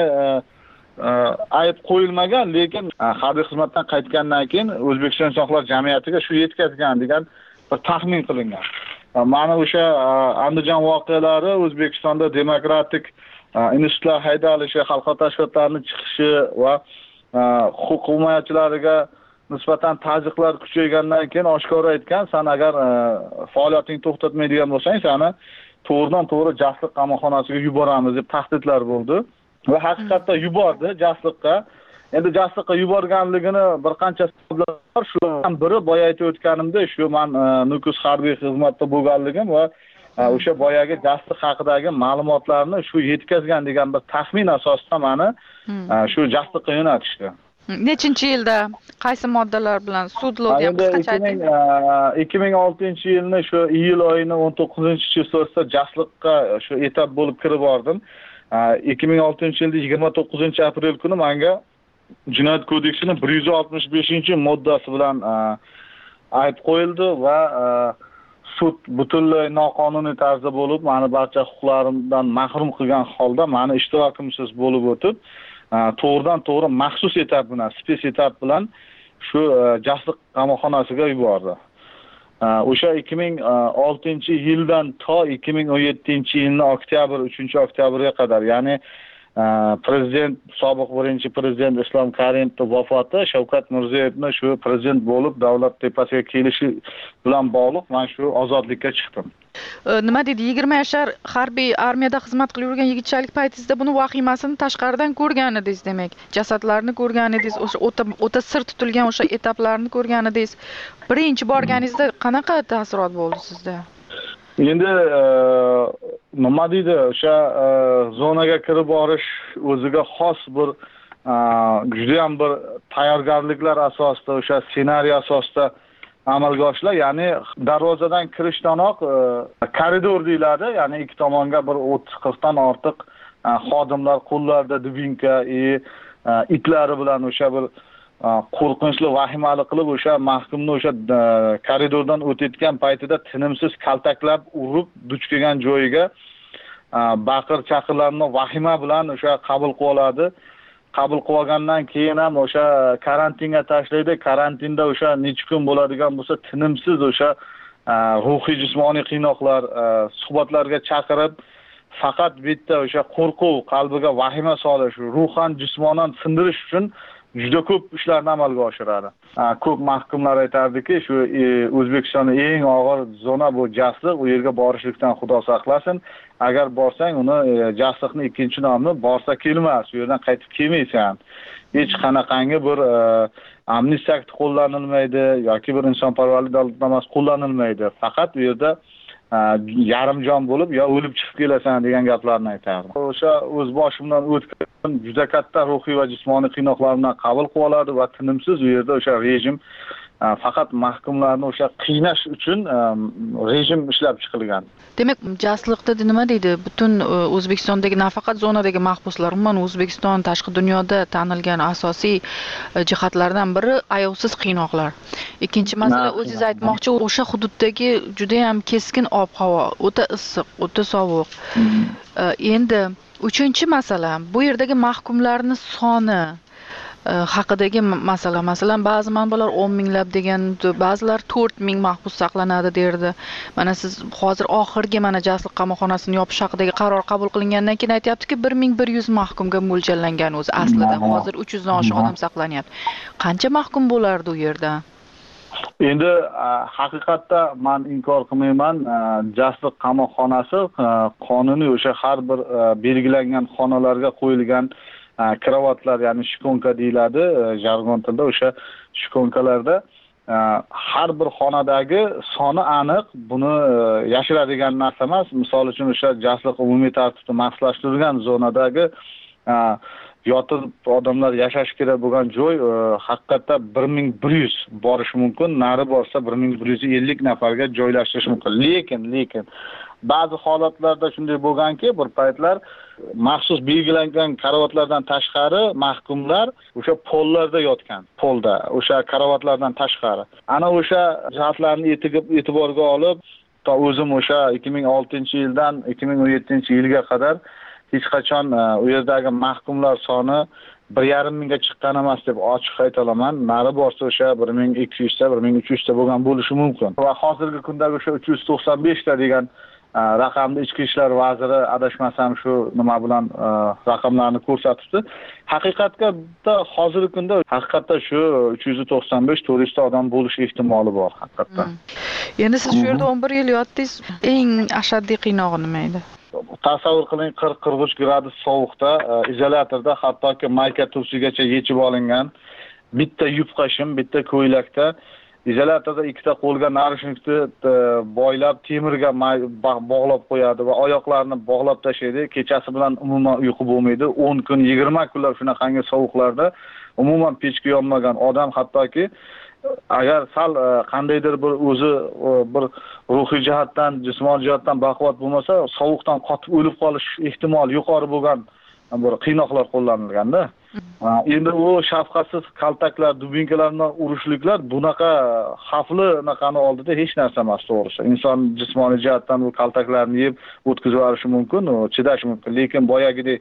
ayb qo'yilmagan, lekin harbiy xizmatdan qaytgandan keyin O'zbekiston Inson huquqlari jamiyatiga shu yetkazgan degan bir taxmin qilingan. Mana o'sha Andijon voqealari O'zbekistonda demokratik institutlar haydalishi, xalqaro tashkilotlarning chiqishi va huquq himoyachilariga nisbatan ta'ziqlar kuchaygandan keyin oshkora aytgan, sen agar faoliyatingni to'xtatmaydigan bo'lsang, seni to'g'ridan to'g'ri jasliq qamoqxonasiga yuboramiz deb tahdidlar bo'ldi. Va haqiqatda yubordi jasliqqa. Endi jasliqqa yuborganligini bir qancha sabablar bor. Shulardan biri boya aytib o'tganimdek, shu men Nukus harbiy xizmatda bo'lganligim va o'sha boyagi jasliq haqidagi ma'lumotlarni shu yetkazgan degan bir taxmin asosida meni shu jasliqqa yo'natishdi. Nechinchi yilda qaysi moddalar bilan sudlovga qisqacha ayting? 2006-yilni shu iyul oyining 19-chisiga jasliqqa shu etap bo'lib kirib bordim. 2006-yilda 29-aprel kuni menga Jinoyat kodeksining 165-moddasi bilan ayb qo'yildi va sud butunlay noqonuniy tarzda bo'lib, meni barcha huquqlarimdan mahrum qilgan holda meni ishtirokimsiz bo'lib o'tib, to'g'ridan to'g'ri maxsus etap bilan, spes etap bilan shu jasliq qamoqxonasiga yubordi. O'sha 2006-yildan to 2017-yilning oktyabr 3-oktyabrga qadar, ya'ni prezident sobiq birinchi prezident Islom Karimovning vafoti Shavkat Mirziyoyevni shu prezident bo'lib davlat tepasiga kelishi bilan bog'liq men shu ozodlikka chiqdim. Nima dedi? 20 yashar harbiy armiyada xizmat qilib yurgan yigitchalik paytingizda buni vahimasini tashqaridan ko'rgan edingiz demak. Jasadlarni ko'rgan edingiz, o'sha o'ta sir tutilgan o'sha etaplarni ko'rgan edingiz. Birinchi borganingizda qanaqa taassurot bo'ldi sizda? Endi nima deydi, o'sha zonaga kirib borish o'ziga xos bir juda ham bir tayyorgarliklar asosida, o'sha ssenariy asosida amalga oshiriladi. Ya'ni darvozadan kirishdanoq koridor deyiladi, ya'ni ikki tomonga bir 30-40 dan ortiq xodimlar qo'llarida dubinka, itlari bilan o'sha bir qo'rqinchli, vahimali qilib o'sha mahkumni o'sha koridordan o'tayotgan paytida tinimsiz kaltaklab urib, duch kelgan joyiga baqir-chaqirlarni vahima bilan o'sha qabul qilib oladi. Qabul qilib olgandan keyin ham o'sha karantinga tashlaydi. Karantinda o'sha necha kun bo'ladigan bo'lsa, tinimsiz o'sha ruhiy jismoniy qiynoqlar, suhbatlarga chaqirib, faqat bitta o'sha qo'rquv, qalbiga vahima solish, ruhan, jismonan sindirish uchun juda ko'p ishlarni amalga oshiradi. Ko'p mahkumlar aytardiki, shu O'zbekistonning eng og'ir zona bu jasliq, u yerga borishlikdan Xudo saqlasin. Agar borsang, uni jasliqning ikkinchi nomi borsa kelmas, u yerdan qaytib kelmaysan. Hech qanaqangi bir amnistiya akti qo'llanilmaydi yoki bir insonparvarlik davlatnomasi qo'llanilmaydi. Faqat u yerda yarimjon bo'lib yo o'lib chiqib kelasan degan gaplarni aytardi. O'sha o'z boshimdan o'tgan juda katta ruhiy va jismoniy qiynoqlar bilan qabul qilib oladi va tinimsiz u yerda o'sha rejim faqat mahkumlarni o'sha qiynash uchun rejim ishlab chiqilgan. Demak, jasliqda nima deydi? Butun O'zbekistondagi nafaqat zonadagi mahbuslar, umuman O'zbekiston tashqi dunyoda tanilgan asosiy jihatlardan biri ayovsiz qiynoqlar. Ikkinchi masala, o'zingiz aytmoqchi, o'sha hududdagi juda ham keskin ob-havo, o'ta issiq, o'ta sovuq. Endi uchinchi masala, bu yerdagi mahkumlarning soni haqidagi masala. Masalan, ba'zi manbalar 10 minglab degan, ba'zilar 4 ming mahbus saqlanadi derdi. Mana siz hozir oxirgi mana jasliq qamoqxonasini yopish haqidagi qaror qabul qilingandan keyin aytayaptiki, 1100 mahkumga mo'ljallangan o'zi aslida. Hozir 300 dan oshiq odam saqlanyapti. Qancha mahkum bo'lardi u yerda? Endi haqiqatda men inkor qilmayman, jasliq qamoqxonasi qonuniy o'sha har bir belgilangan xonalarga qo'yilgan kravatlar, ya'ni shikonka deyiladi jargon tilida, o'sha shikonkalarda har bir xonadagi soni aniq, buni yashiradigan narsa emas. Misol uchun o'sha jasliq umumiy tartibda maxsuslashtirilgan zonadagi yotib odamlar yashash kerak bo'lgan joy haqiqatda 1100 borishi mumkin. Nari borsa 1150 nafarga joylashtirish mumkin. Lekin ba'zi holatlarda shunday bo'lganki, bir paytlar maxsus belgilangan karavotlardan tashqari mahkumlar o'sha pollarda yotgan. Polda, o'sha karavotlardan tashqari. Ana o'sha jihatlarni e'tiborga olib, to o'zim o'sha 2006-yildan 2017-yilga qadar hech qachon u yerdagi mahkumlar soni 1,5 mingga chiqqan emas deb ochiq ayta olaman. Nari borsa o'sha 1200 ta, 1300 ta bo'lgan bo'lishi mumkin. Va hozirgi kundagi o'sha 395 ta degan raqamni Ichki ishlar vaziri adashmasam shu nima bilan raqamlarni ko'rsatibdi. Haqiqatda hozirgi kunda haqiqatda shu 395-400 ta odam bo'lish ehtimoli bor haqiqatda. Endi siz shu yerda 11 yil yotdingiz, eng ashaddiy qiynog'i nima edi? Tasavvur qiling, 40-43 gradus sovuqda izolyatorda hattoki mayka tursigacha yechib olingan bitta yupqa shim, bitta ko'ylakda izolyatorda ikkita qo'lga narishnikni boylab temirga bog'lab qo'yadi va oyoqlarini bog'lab tashlaydi. Kechasi bilan umuman uyqu bo'lmaydi. 10 kun, 20 kunlar shunaqangi sovuqlarda umuman pechga yonmagan odam hattoki agar sal qandaydir bir o'zi bir ruhiy jihatdan, jismoniy jihatdan baquvvat bo'lmasa, sovuqdan qotib o'lib qolish ehtimoli yuqori bo'lgan bir qiynoqlar qo'llanilganda. Endi u shafqatsiz kaltaklar, dubinkalar bilan urushliklar bunaqa xavfli naqani oldida hech narsa emas, to'g'risi. Inson jismoniy jihatdan bu kaltaklarni yeb o'tkazib yuborishi mumkin, chidash mumkin. Lekin boyagidek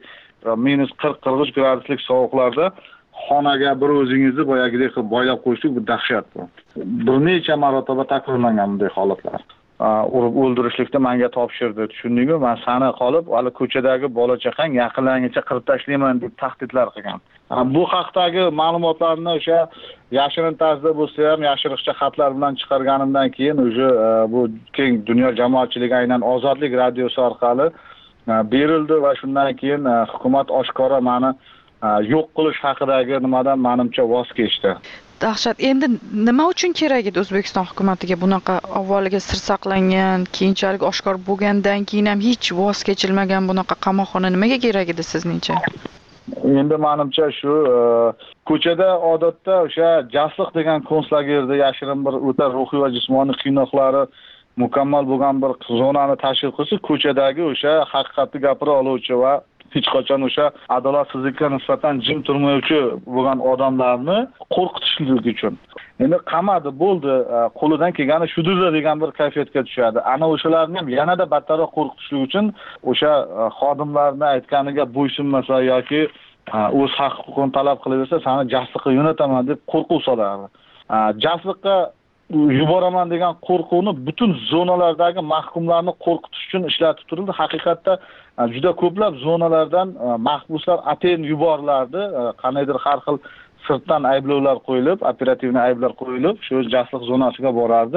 -40-43 graduslik sovuqlarda xonaga bir o'zingizni boyagidek qilib boylab qo'yishlik bu dahshat bu. Bir necha marotaba takrorlangan bunday holatlar. Urib o'ldirishlikda menga topshirdi. Tushundingmi? Men sana qolib, hali ko'chadagi bola chaqang yaqinlarincha qirib tashlayman deb tahdidlar qilgan. Bu haqdagi ma'lumotlarni o'sha yashirin tarzda bo'lsa ham yashiriqcha xatlar bilan chiqarganimdan keyin o'sha bu keng dunyo jamoatchiligi aynan Ozodlik radiosi orqali berildi va shundan keyin hukumat oshkora meni yo'q qilish haqidagi nimadan menimcha voz kechdi. Dahshat. Endi nima uchun kerak edi O'zbekiston hukumatiga bunaqa avvaliga sir saqlangan, keyinchalik oshkor bo'lgandan keyin ham hech voz kechilmagan bunaqa qamoqxona nimaga kerak edi sizningcha? Endi menimcha shu ko'chada odatda o'sha jasliq degan konslagerda yashirin bir o'ta ruhiy va jismoniy qiynoqlari mukammal bo'lgan bir zonani tashkil qilsa, ko'chadagi o'sha haqiqatni gapira oluvchi va hech qachon o'sha adolatsizlikka nisbatan jim turmovchi bo'lgan odamlarni qo'rqitishlik uchun. Endi qamadi, bo'ldi, qo'lidan kelgani shudir degan bir kayfiyatga tushadi. Ana o'shalarni ham yanada battarroq qo'rqitishlik uchun o'sha xodimlarni aytganiga bo'ysunmasa yoki o'z haq-huquqini talab qilaversa, seni jasliqqa yo'nataman deb qo'rquv solardi. Jasliqqa yuboraman degan qo'rquvni butun zonalardagi mahkumlarni qo'rqitish uchun ishlatib turildi. Haqiqatda juda ko'plab zonalardan mahbuslar atayin yuborilardi. Qanaydir har xil sirtdan ayblovlar qo'yilib, operativni ayblar qo'yilib, shu jasliq zonasiga borardi.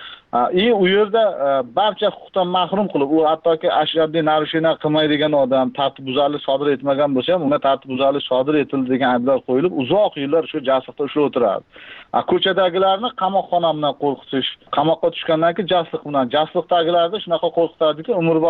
U yerda barcha huquqdan mahrum qilib, u hattoki ashaddiy narusheniya qilmaydigan odam, tartibbuzarlik sodir etmagan bo'lsa ham, unga tartibbuzarlik sodir etildi degan ayblar qo'yilib, uzoq yillar shu jasliqda ushlab o'tirardi. Ko'chadagilarni qamoqxona bilan qo'rqitish, qamoqqa tushgandan keyin jasliq bilan, jasliqdagilarni shunaqa qo'rqitadiki,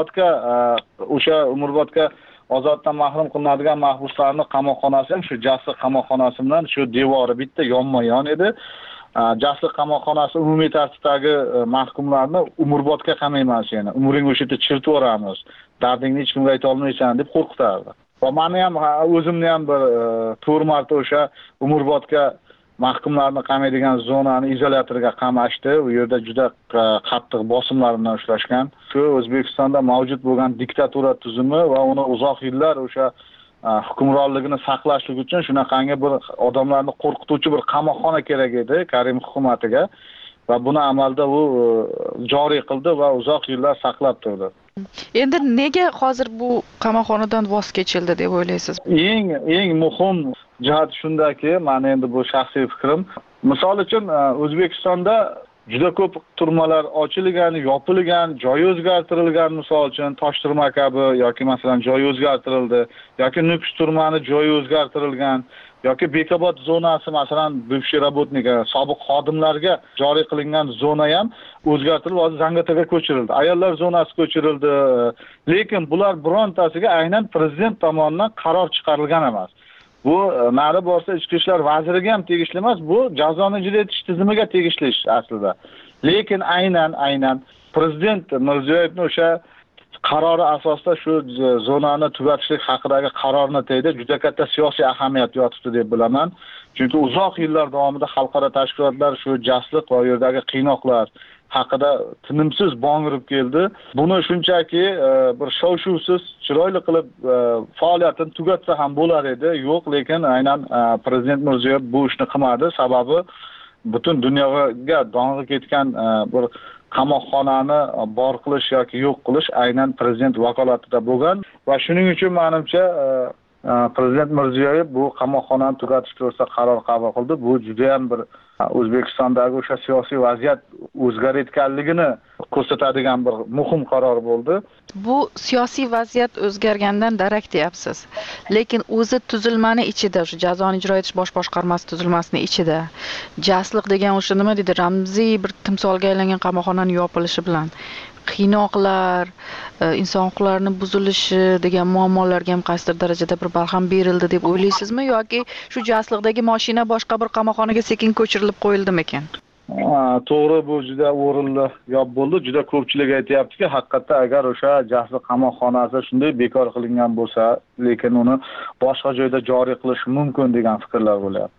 umrbodga ozoddan mahrum qilinadigan mahbuslarning qamoqxonasi ham shu jasliq qamoqxonasi bilan shu devori bitta yonma-yon edi. Jasliq qamoqxonasi umumiy tartibdagi mahkumlarni umrbodga qamayman seni. Umring o'sha yerda chiritib yuboramiz. Dardingni hech kimga ayta olmaysan deb qo'rqitardi. Va meni ham o'zimni ham bir 4 marta o'sha umrbodga mahkumlarni qamaydigan zonani izolyatoriga qamashdi. U yerda juda qattiq bosimlar bilan ushlashgan. Shu O'zbekistonda mavjud bo'lgan diktatura tuzumi va uni uzoq yillar o'sha hukmronligini saqlashlik uchun shunaqangi bir odamlarni qo'rqituvchi bir qamoqxona kerak edi Karimov hukumatiga va buni amalda u joriy qildi va uzoq yillar saqlab turdi. Endi nega hozir bu qamoqxonadan voz kechildi deb o'ylaysiz? Eng muhim jihat shundaki, men endi bu shaxsiy fikrim. Misol uchun O'zbekistonda juda ko'p turmalar ochilgan, yopilgan, joyi o'zgartirilgan, misol uchun Toshturma kabi yoki masalan joyi o'zgartirildi, yoki Nukus turmani joyi o'zgartirilgan, yoki Bekobod zonasi masalan bivshiy работника, sobiq xodimlarga joriy qilingan zona ham o'zgartirilib, hozir Zangotaga ko'chirildi. Ayollar zonasi ko'chirildi. Lekin bular birontasiga aynan prezident tomonidan qaror chiqarilgan emas. Bu nari borsa ichki ishlar vaziriga ham tegishli emas, bu jazoni ijro etish tizimiga tegishli ish aslida. Lekin aynan prezident Mirziyoyevning o'sha qarori asosida shu zonani tugatishlik haqidagi qarorni teyda juda katta siyosiy ahamiyat yotibdi deb bilaman. Chunki uzoq yillar davomida xalqaro tashkilotlar shu jasliq va u yerdagi qiynoqlar haqida tinimsiz bong'irib keldi. Buni shunchaki bir shov-shuvsiz chiroyli qilib faoliyatini tugatsa ham bo'lar edi. Yo'q, lekin aynan prezident Mirziyoyev bu ishni qilmadi. Sababi butun dunyoga dong'i ketgan bir qamoqxonani bor qilish yoki yo'q qilish aynan prezident vakolatida bo'lgan va shuning uchun menimcha prezident Mirziyoyev bu qamoqxonani tugatish to'g'risida qaror qabul qildi. Bu juda ham bir O'zbekistondagi o'sha siyosiy vaziyat o'zgarayotganligini ko'rsatadigan bir muhim qaror bo'ldi. Bu siyosiy vaziyat o'zgargandan darak deyapsiz. Lekin o'zi tuzilmani ichida, o'sha jazoni ijro etish bosh boshqarmasi tuzilmasining ichida jasliq degan o'sha nima deydi, ramziy bir timsolga aylangan qamoqxonaning yopilishi bilan qiynoqlar, inson huquqlarini buzilishi degan muammolarga ham qaysidir darajada bir barham berildi deb o'ylaysizmi yoki shu jasliqdagi mashina boshqa bir qamoqxonaga sekin ko'chirilib qo'yildimi ekan? To'g'ri, bu juda o'rinli gap bo'ldi. Juda ko'pchilik aytayaptiki, haqiqatda agar o'sha jasliq qamoqxonasi shunday bekor qilingan bo'lsa, lekin uni boshqa joyda joriy qilish mumkin degan fikrlar bo'lyapti.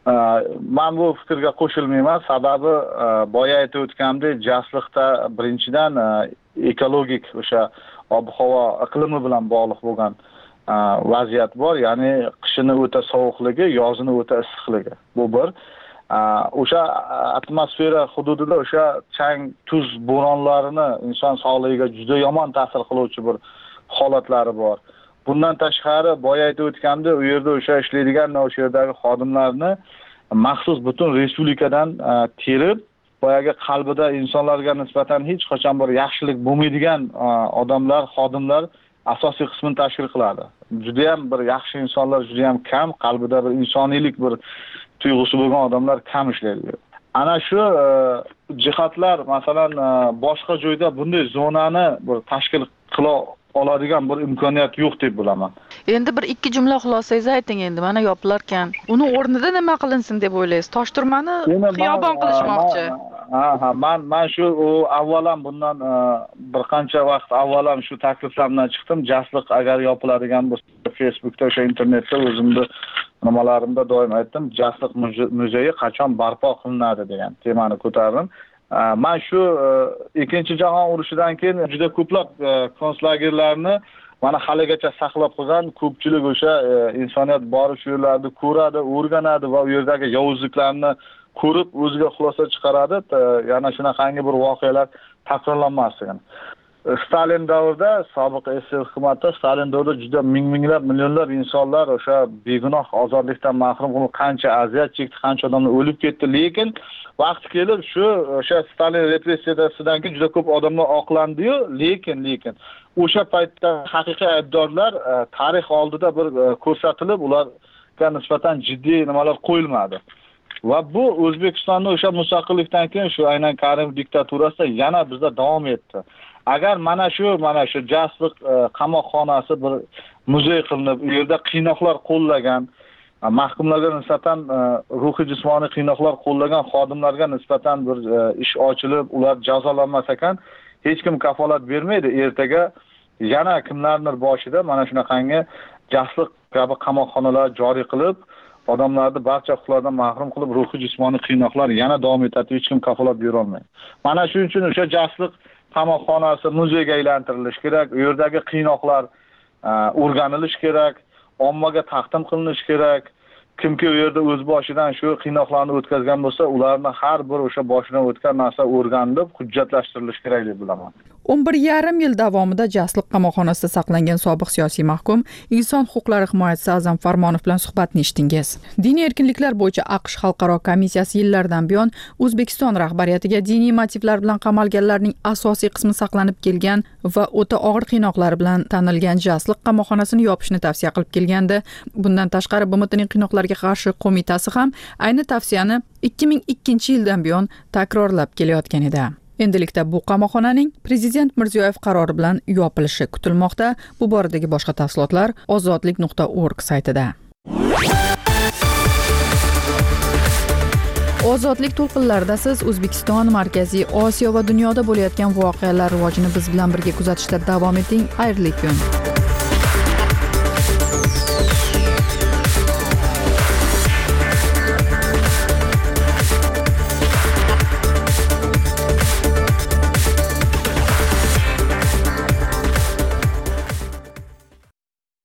Men bu fikrga qo'shilmayman. Sababi boya aytib o'tgandek, jasliqda birinchidan ekologik o'sha ob-havo iqlimi bilan bog'liq bo'lgan vaziyat bor. Ya'ni qishini o'ta sovuqligi, yozini o'ta issiqligi. Bu bir. O'sha atmosfera hududida o'sha chang, tuz bo'ronlarini inson sog'ligiga juda yomon ta'sir qiluvchi bir holatlari bor. Bundan tashqari boya aytib o'tgandek, u yerda o'sha ishlaydigan o'sha yerdagi xodimlarni maxsus butun respublikadan terib, boyaga qalbida insonlarga nisbatan hech qachon bir yaxshilik bo'lmaydigan odamlar, xodimlar asosiy qismini tashkil qiladi. Juda ham bir yaxshi insonlar juda ham kam, qalbida bir insoniylik bir tuyg'usi bo'lgan odamlar kam ishlaydi. Ana shu jihatlar masalan boshqa joyda bunday zonani bir tashkil qila oladigan bir imkoniyat yo'q deb bilaman. Endi bir ikki jumla xulosangizni ayting endi. Mana yopilarkan, uni o'rnida nima qilinsin deb o'ylaysiz? Toshturmani xiyobon qilishmoqchi. Men shu avvalam bundan bir qancha vaqt avvalam shu takliflardan chiqdim. Jasliq agar yopiladigan bo'lsa, Facebookda o'sha internetda o'zimni nimalarimda doim aytdim, Jasliq muzeyi qachon barpo qilinadi degan temani ko'tardim. Men shu Ikkinchi jahon urushidan keyin juda ko'plab konslagerlarni mana haligacha saqlab qolgan ko'pchilik o'sha insoniyat borib shu yerlarni ko'radi, o'rganadi va u yerdagi yovuzliklarni ko'rib o'ziga xulosa chiqaradi. Yana shunaqangi bir voqealar takrorlanmasligini. Stalin davrida, sobiq SSR hukumatida Stalin davrida juda minglab, millionlab insonlar o'sha begunoh ozodlikdan mahrum bo'lib qancha aziyat chekdi, qancha odamlar o'lib ketdi. Lekin vaqti kelib shu o'sha Stalin repressiyasidan keyin juda ko'p odamlar oqlandi-yu, lekin o'sha paytda haqiqiy aybdorlar tarix oldida bir ko'rsatilib, ularga nisbatan jiddiy nimalar qo'yilmadi. Va bu O'zbekistonda o'sha mustaqillikdan keyin shu aynan Karimov diktaturasida yana bizda davom etdi. Agar mana shu jasliq qamoqxonasi bir muzey qilinib, u yerda qiynoqlar qo'llagan, mahkumlarga nisbatan ruhiy jismoniy qiynoqlar qo'llagan xodimlarga nisbatan bir ish ochilib, ular jazolanmas ekan, hech kim kafolat bermaydi. Ertaga yana kimlardir boshida mana shunaqangi jasliq kabi qamoqxonalar joriy qilib, odamlarni barcha huquqlardan mahrum qilib, ruhiy jismoniy qiynoqlar yana davom etadi, hech kim kafolat bera olmaydi. Mana shuning uchun o'sha jasliq qamoqxonasi muzeyga aylantirilishi kerak, u yerdagi qiynoqlar o'rganilishi kerak, ommaga taqdim qilinishi kerak. Kimki u yerda o'z boshidan shu qiynoqlarni o'tkazgan bo'lsa, ularni har bir o'sha boshidan o'tgan narsa o'rganilib, hujjatlashtirilishi kerak deb bilaman. 11,5 yil davomida Jasliq qamoqxonasida saqlangan sobiq siyosiy mahkum inson huquqlari himoyachisi A'zam Farmonov bilan suhbatni eshitdingiz. Diniy erkinliklar bo'yicha AQSh xalqaro komissiyasi yillardan buyon O'zbekiston rahbariyatiga diniy motivlar bilan qamalganlarning asosiy qismi saqlanib kelgan va o'ta og'ir qiynoqlar bilan tanilgan Jasliq qamoqxonasini yopishni tavsiya qilib kelgandi. Bundan tashqari BMTning qiynoqlarga qarshi qo'mitasi ham ayni tavsiyani 2002-yildan buyon takrorlab kelayotgan edi. Endilikda bu qamoqxonaning Prezident Mirziyoyev qarori bilan yopilishi kutilmoqda. Bu boradagi boshqa tafsilotlar ozodlik.org saytida. Ozodlik to'lqinlarida siz O'zbekiston, Markaziy Osiyo va dunyoda bo'layotgan voqealar rivojini biz bilan birga kuzatishda davom eting. Xayrli kun.